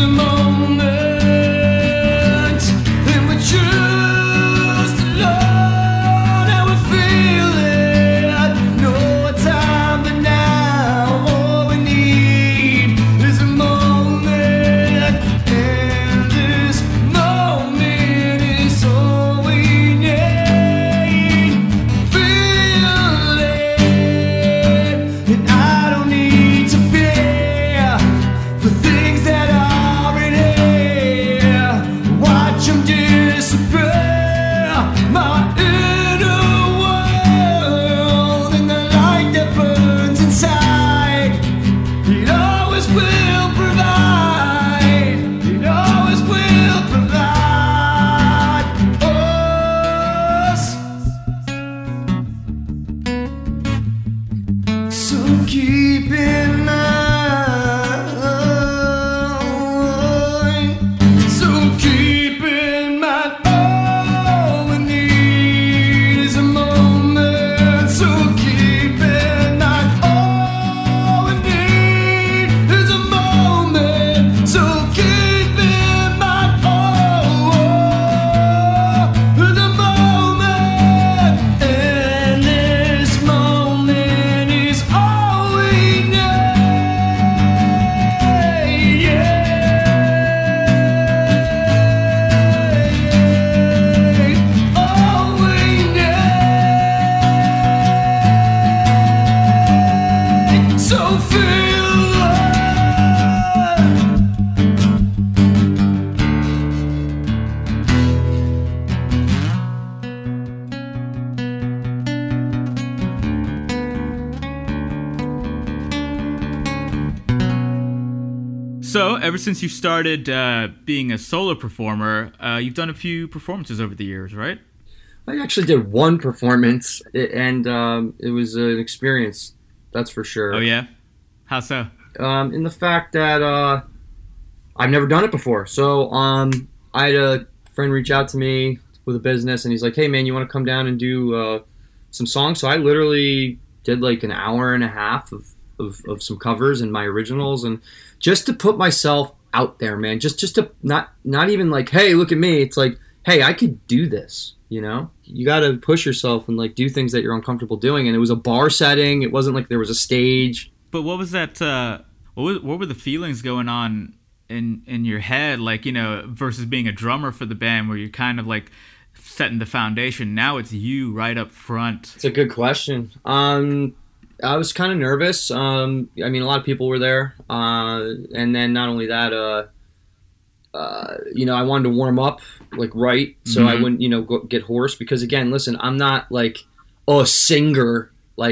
moment, and we choose to learn how we feel it. No time but now. All we need is a moment, and this moment is all we need. Feel it, and I don't need to fear the things that aren't here. Watch them disappear. My inner world and the light that burns inside, it always will provide. It always will provide us. So keep in mind. So keep in mind. All we need is a moment. So keep in mind. All we need is a moment. So keep in mind. Oh, the moment, and this moment is all we need. All we need. So feel love. So, ever since you started being a solo performer, you've done a few performances over the years, right? I actually did one performance, and it was an experience, that's for sure. Oh, yeah? How so? In the fact that I've never done it before. So I had a friend reach out to me with a business, and he's like, hey, man, you want to come down and do some songs? So I literally did like an hour and a half of some covers and my originals, and just to put myself out there, man, just to not even like, hey, look at me. It's like, hey, I could do this, you know? You got to push yourself and like do things that you're uncomfortable doing. And it was a bar setting. It wasn't like there was a stage. But what was that, what were the feelings going on in your head, like, you know, versus being a drummer for the band where you're kind of like setting the foundation? Now it's you right up front. It's a good question. I was kind of nervous. I mean, a lot of people were there. And then not only that, you know, I wanted to warm up like right so I wouldn't, you know, get hoarse, because again, listen, I'm not like a singer. Like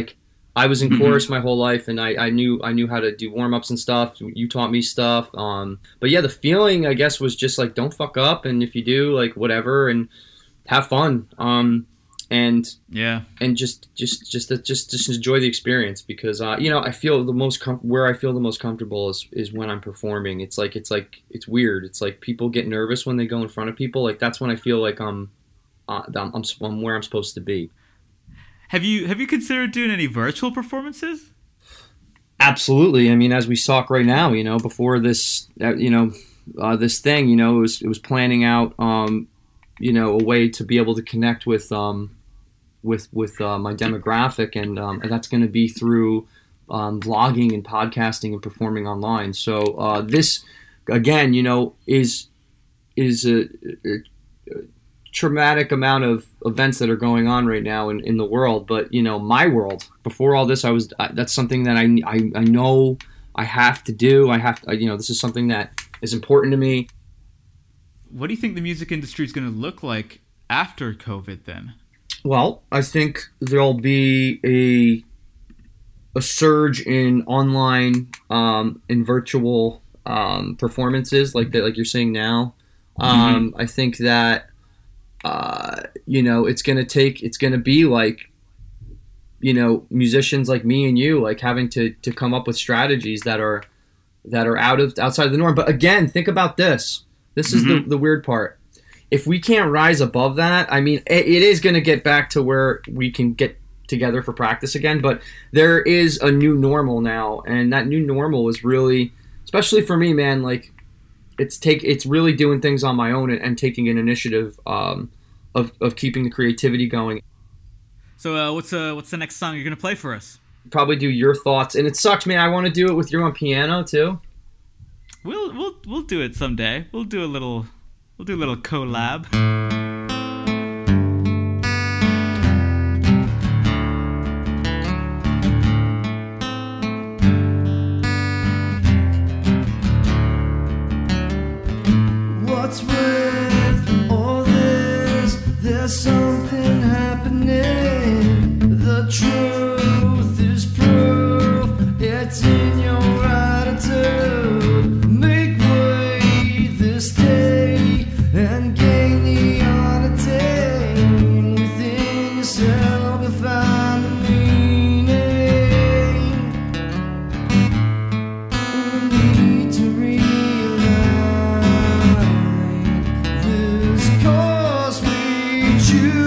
I was in chorus my whole life, and I knew how to do warm-ups and stuff. You taught me stuff. But yeah, the feeling, I guess, was just like, don't fuck up, and if you do, like, whatever, and have fun. And just enjoy the experience, because I feel the most where I feel the most comfortable is when I'm performing. It's weird. It's like people get nervous when they go in front of people. Like, that's when I feel like I'm where I'm supposed to be. Have you considered doing any virtual performances? Absolutely. I mean, as we talk right now, before this, this thing, it was planning out, a way to be able to connect with my demographic, and that's going to be through vlogging and podcasting and performing online. So this, again, is a traumatic amount of events that are going on right now in the world. But my world, before all this, that's something that I know I have to do. This is something that is important to me. What do you think the music industry is going to look like after COVID then? Well, I think there'll be a surge in online in virtual performances like you're seeing now. I think that it's going to be like, musicians like me and you, like, having to come up with strategies that are outside of the norm. But again, think about this. This is the weird part. If we can't rise above that, I mean, it is going to get back to where we can get together for practice again. But there is a new normal now, and that new normal is really, especially for me, man, like, it's really doing things on my own and taking an initiative of keeping the creativity going. So what's the next song you're gonna play for us? Probably do Your Thoughts, and it sucks, man. I want to do it with you on piano too. We'll do it someday. We'll do a little collab. What's with all this? There's something happening. The truth is proof. It's in your attitude. Make way this day and gain the unattain. Within yourself you'll find the meaning. And the need to realize this course we choose.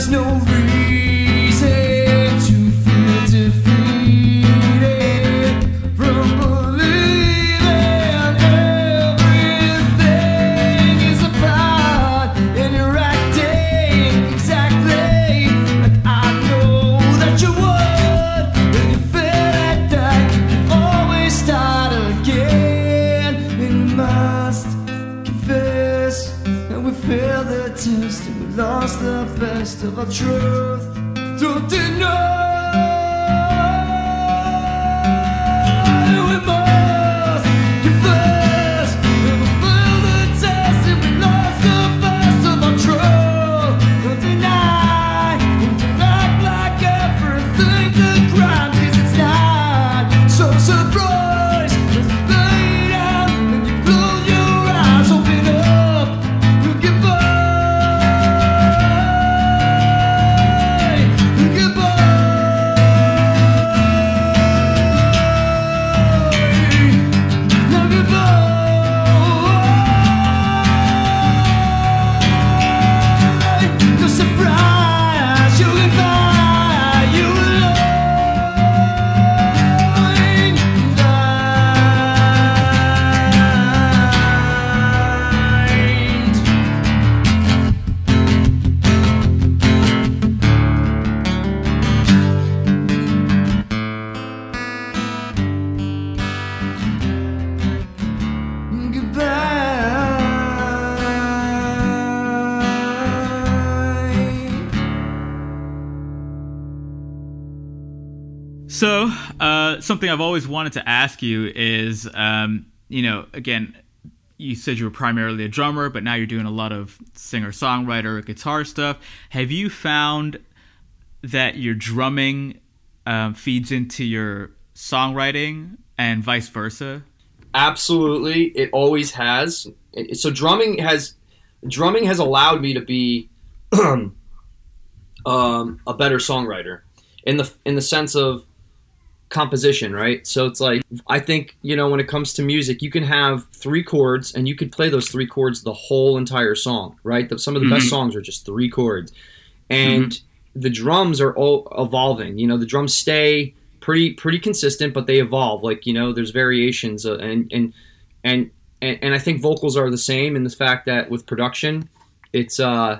there's no reason to feel defeated from believing everything is about, and you're acting exactly like I know that you would. When you feel like that, you can always start again, and we must confess that we failed the test and we lost the best of our truth. Don't deny. We must confess that we failed the test and we lost the best of our truth. Don't deny. Don't act like everything's a crime, 'cause it's not. So surprised when you lay down and you close your eyes, open up, you get by. You get by. Now goodbye. No surprise, you get by, you alone. So, something I've always wanted to ask you is, again, you said you were primarily a drummer, but now you're doing a lot of singer-songwriter, guitar stuff. Have you found that your drumming feeds into your songwriting and vice versa? Absolutely, it always has. So drumming has allowed me to be a better songwriter in the sense of composition, right? So it's like, I think, when it comes to music, you can have 3 chords and you could play those 3 chords the whole entire song, right? Some of the best songs are just 3 chords. And the drums are all evolving. The drums stay pretty consistent, but they evolve. Like, there's variations, and I think vocals are the same in the fact that with production, it's one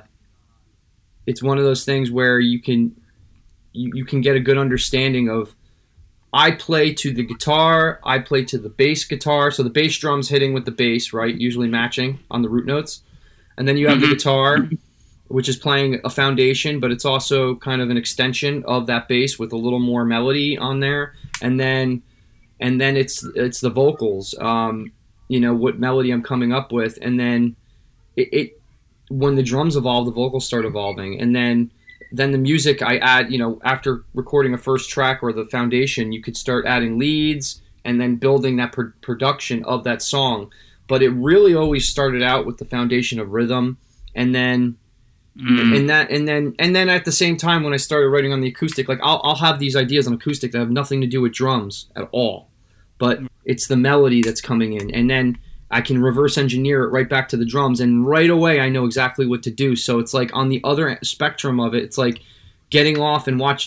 of those things where you can get a good understanding of, I play to the guitar, I play to the bass guitar, so the bass drum's hitting with the bass, right, usually matching on the root notes, and then you have the guitar, which is playing a foundation, but it's also kind of an extension of that bass with a little more melody on there, and then it's the vocals, what melody I'm coming up with, and then it when the drums evolve, the vocals start evolving, and then the music I add, after recording a first track or the foundation, you could start adding leads and then building that production of that song. But it really always started out with the foundation of rhythm, and then and then at the same time, when I started writing on the acoustic, like I'll have these ideas on acoustic that have nothing to do with drums at all, but it's the melody that's coming in, and then I can reverse engineer it right back to the drums, and right away I know exactly what to do. So it's like on the other spectrum of it, it's like getting off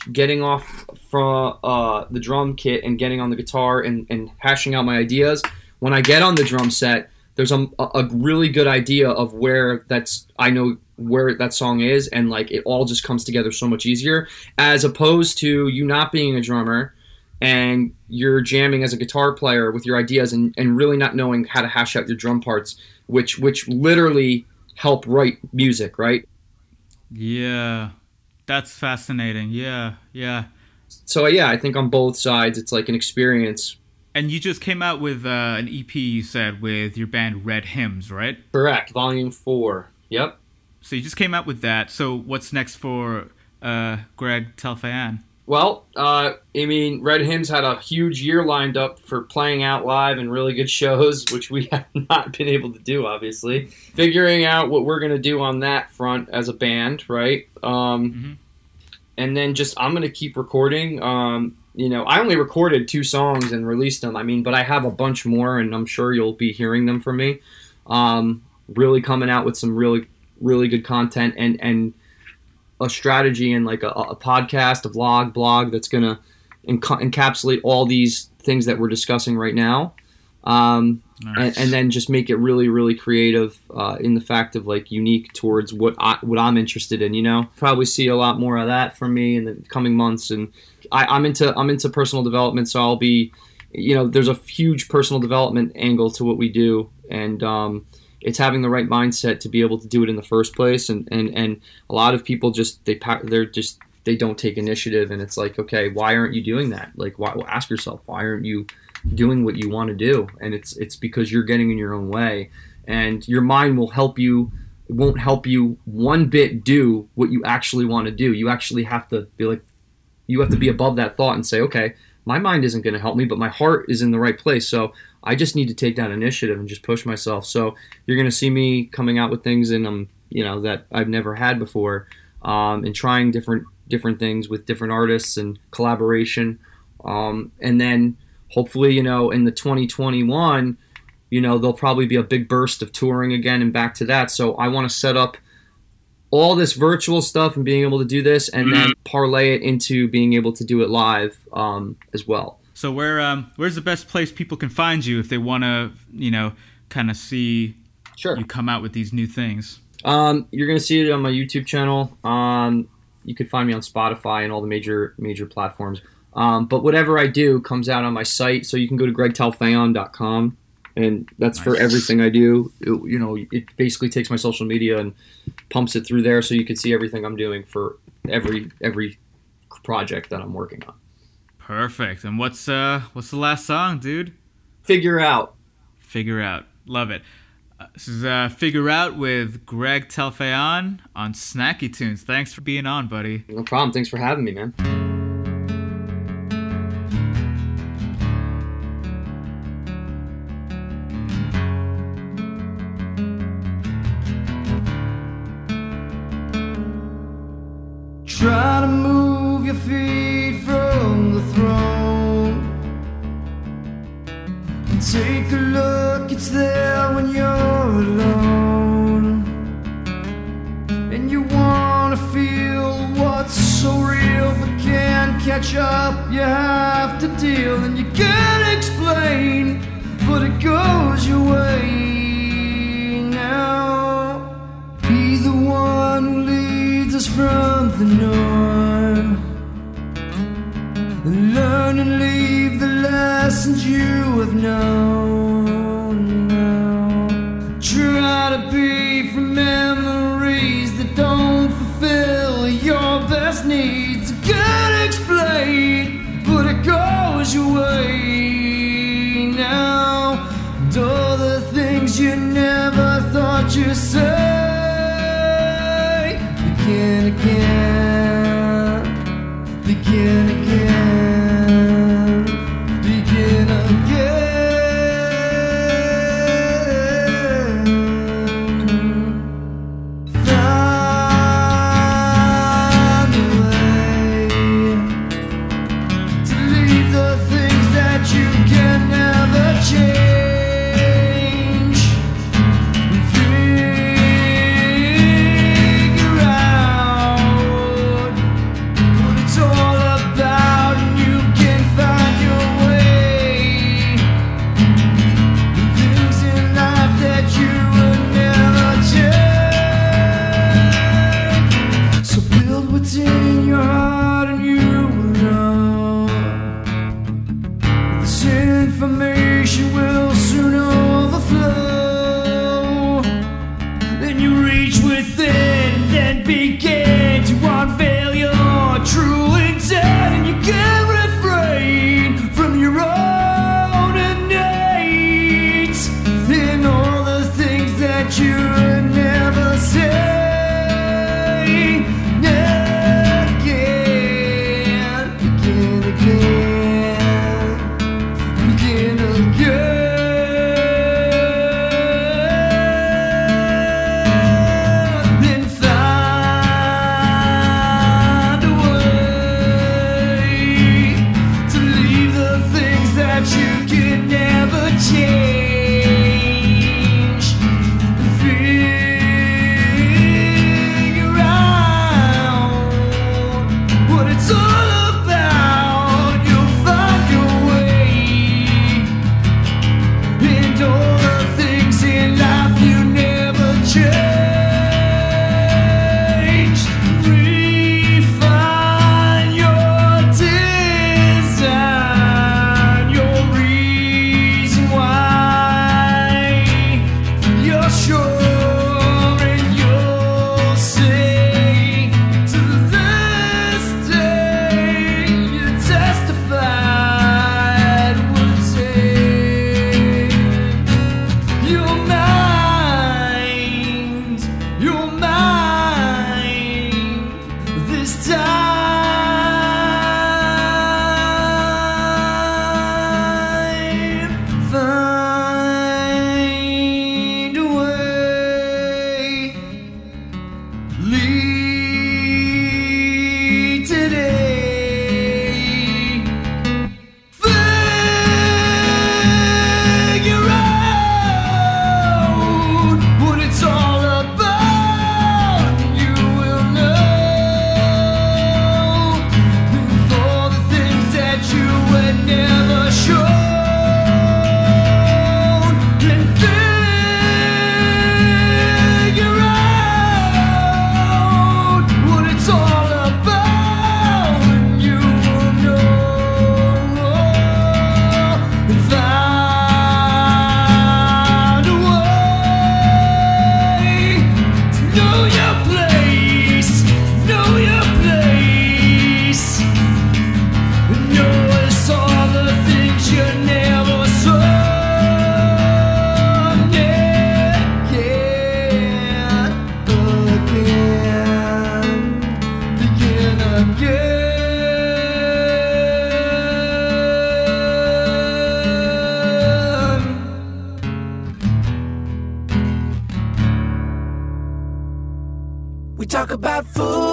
from the drum kit and getting on the guitar and hashing out my ideas. When I get on the drum set, there's a really good idea of I know where that song is, and like it all just comes together so much easier, as opposed to you not being a drummer and you're jamming as a guitar player with your ideas and really not knowing how to hash out your drum parts, which literally help write music, right? Yeah, that's fascinating. Yeah. So yeah, I think on both sides, it's like an experience. And you just came out with an EP, you said, with your band Red Hymns, right? Correct, Volume 4. Yep. So you just came out with that. So what's next for Greg Telfayan? Well, Red Hymns had a huge year lined up for playing out live and really good shows, which we have not been able to do, obviously. Figuring out what we're going to do on that front as a band, right? And then I'm going to keep recording. I only recorded 2 songs and released them. But I have a bunch more, and I'm sure you'll be hearing them from me. Really coming out with some really, really good content, and a strategy and like a podcast, a vlog, blog that's going to encapsulate all these things that we're discussing right now. Nice. And then just make it really, really creative in the fact of like unique towards what I'm interested in. You know, probably see a lot more of that from me in the coming months. And I'm into personal development, so I'll be, you know, there's a huge personal development angle to what we do, and it's having the right mindset to be able to do it in the first place. And a lot of people they don't take initiative, and it's like, okay, why aren't you doing that? Like, ask yourself, why aren't you doing what you want to do? And it's because you're getting in your own way, and your mind will help you. It won't help you one bit do what you actually want to do. You actually have to be like, you have to be above that thought and say, okay, my mind isn't going to help me, but my heart is in the right place. So I just need to take that initiative and just push myself. So you're going to see me coming out with things and that I've never had before, and trying different things with different artists and collaboration, and then hopefully, in the 2021, there'll probably be a big burst of touring again and back to that. So I want to set up all this virtual stuff and being able to do this, and then parlay it into being able to do it live as well. So where's the best place people can find you if they want to, kind of see you come out with these new things? You're going to see it on my YouTube channel. You can find me on Spotify and all the major platforms. But whatever I do comes out on my site, so you can go to gregtelfayon.com, and that's for everything I do. It basically takes my social media and pumps it through there, so you can see everything I'm doing for every project that I'm working on. Perfect. And what's the last song, dude? Figure Out. Figure Out. Love it. This is Figure Out with Greg Telfayon on Snacky Tunes. Thanks for being on, buddy. No problem. Thanks for having me, man. Try to move your feet from the throne and take a look, it's there when you're alone. And you wanna feel what's so real but can't catch up, you have to deal. And you can't explain, but it goes your way now. Be the one who leads us from the norm, and learn and leave the lessons you have known now. Try to be from memories that don't fulfill your best needs. I can't explain, but it goes your way now. And all the things you never thought you'd say, begin again, begin again, begin again. Find a way to leave the things that you can never change. Figure out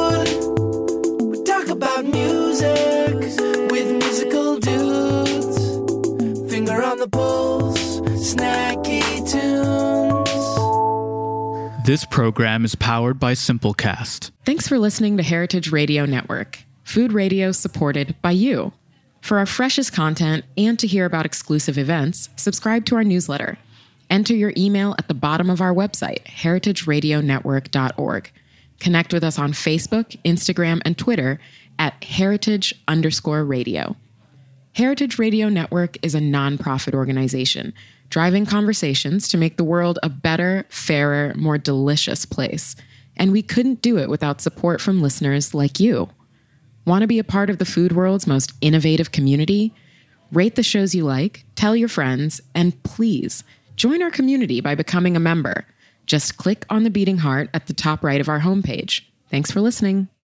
food. We talk about music with musical dudes. Finger on the pulse, snacky tunes. This program is powered by Simplecast. Thanks for listening to Heritage Radio Network, food radio supported by you. For our freshest content and to hear about exclusive events, subscribe to our newsletter. Enter your email at the bottom of our website, heritageradionetwork.org. Connect with us on Facebook, Instagram, and Twitter at heritage_radio. Heritage Radio Network is a nonprofit organization driving conversations to make the world a better, fairer, more delicious place. And we couldn't do it without support from listeners like you. Want to be a part of the food world's most innovative community? Rate the shows you like, tell your friends, and please join our community by becoming a member. Just click on the beating heart at the top right of our homepage. Thanks for listening.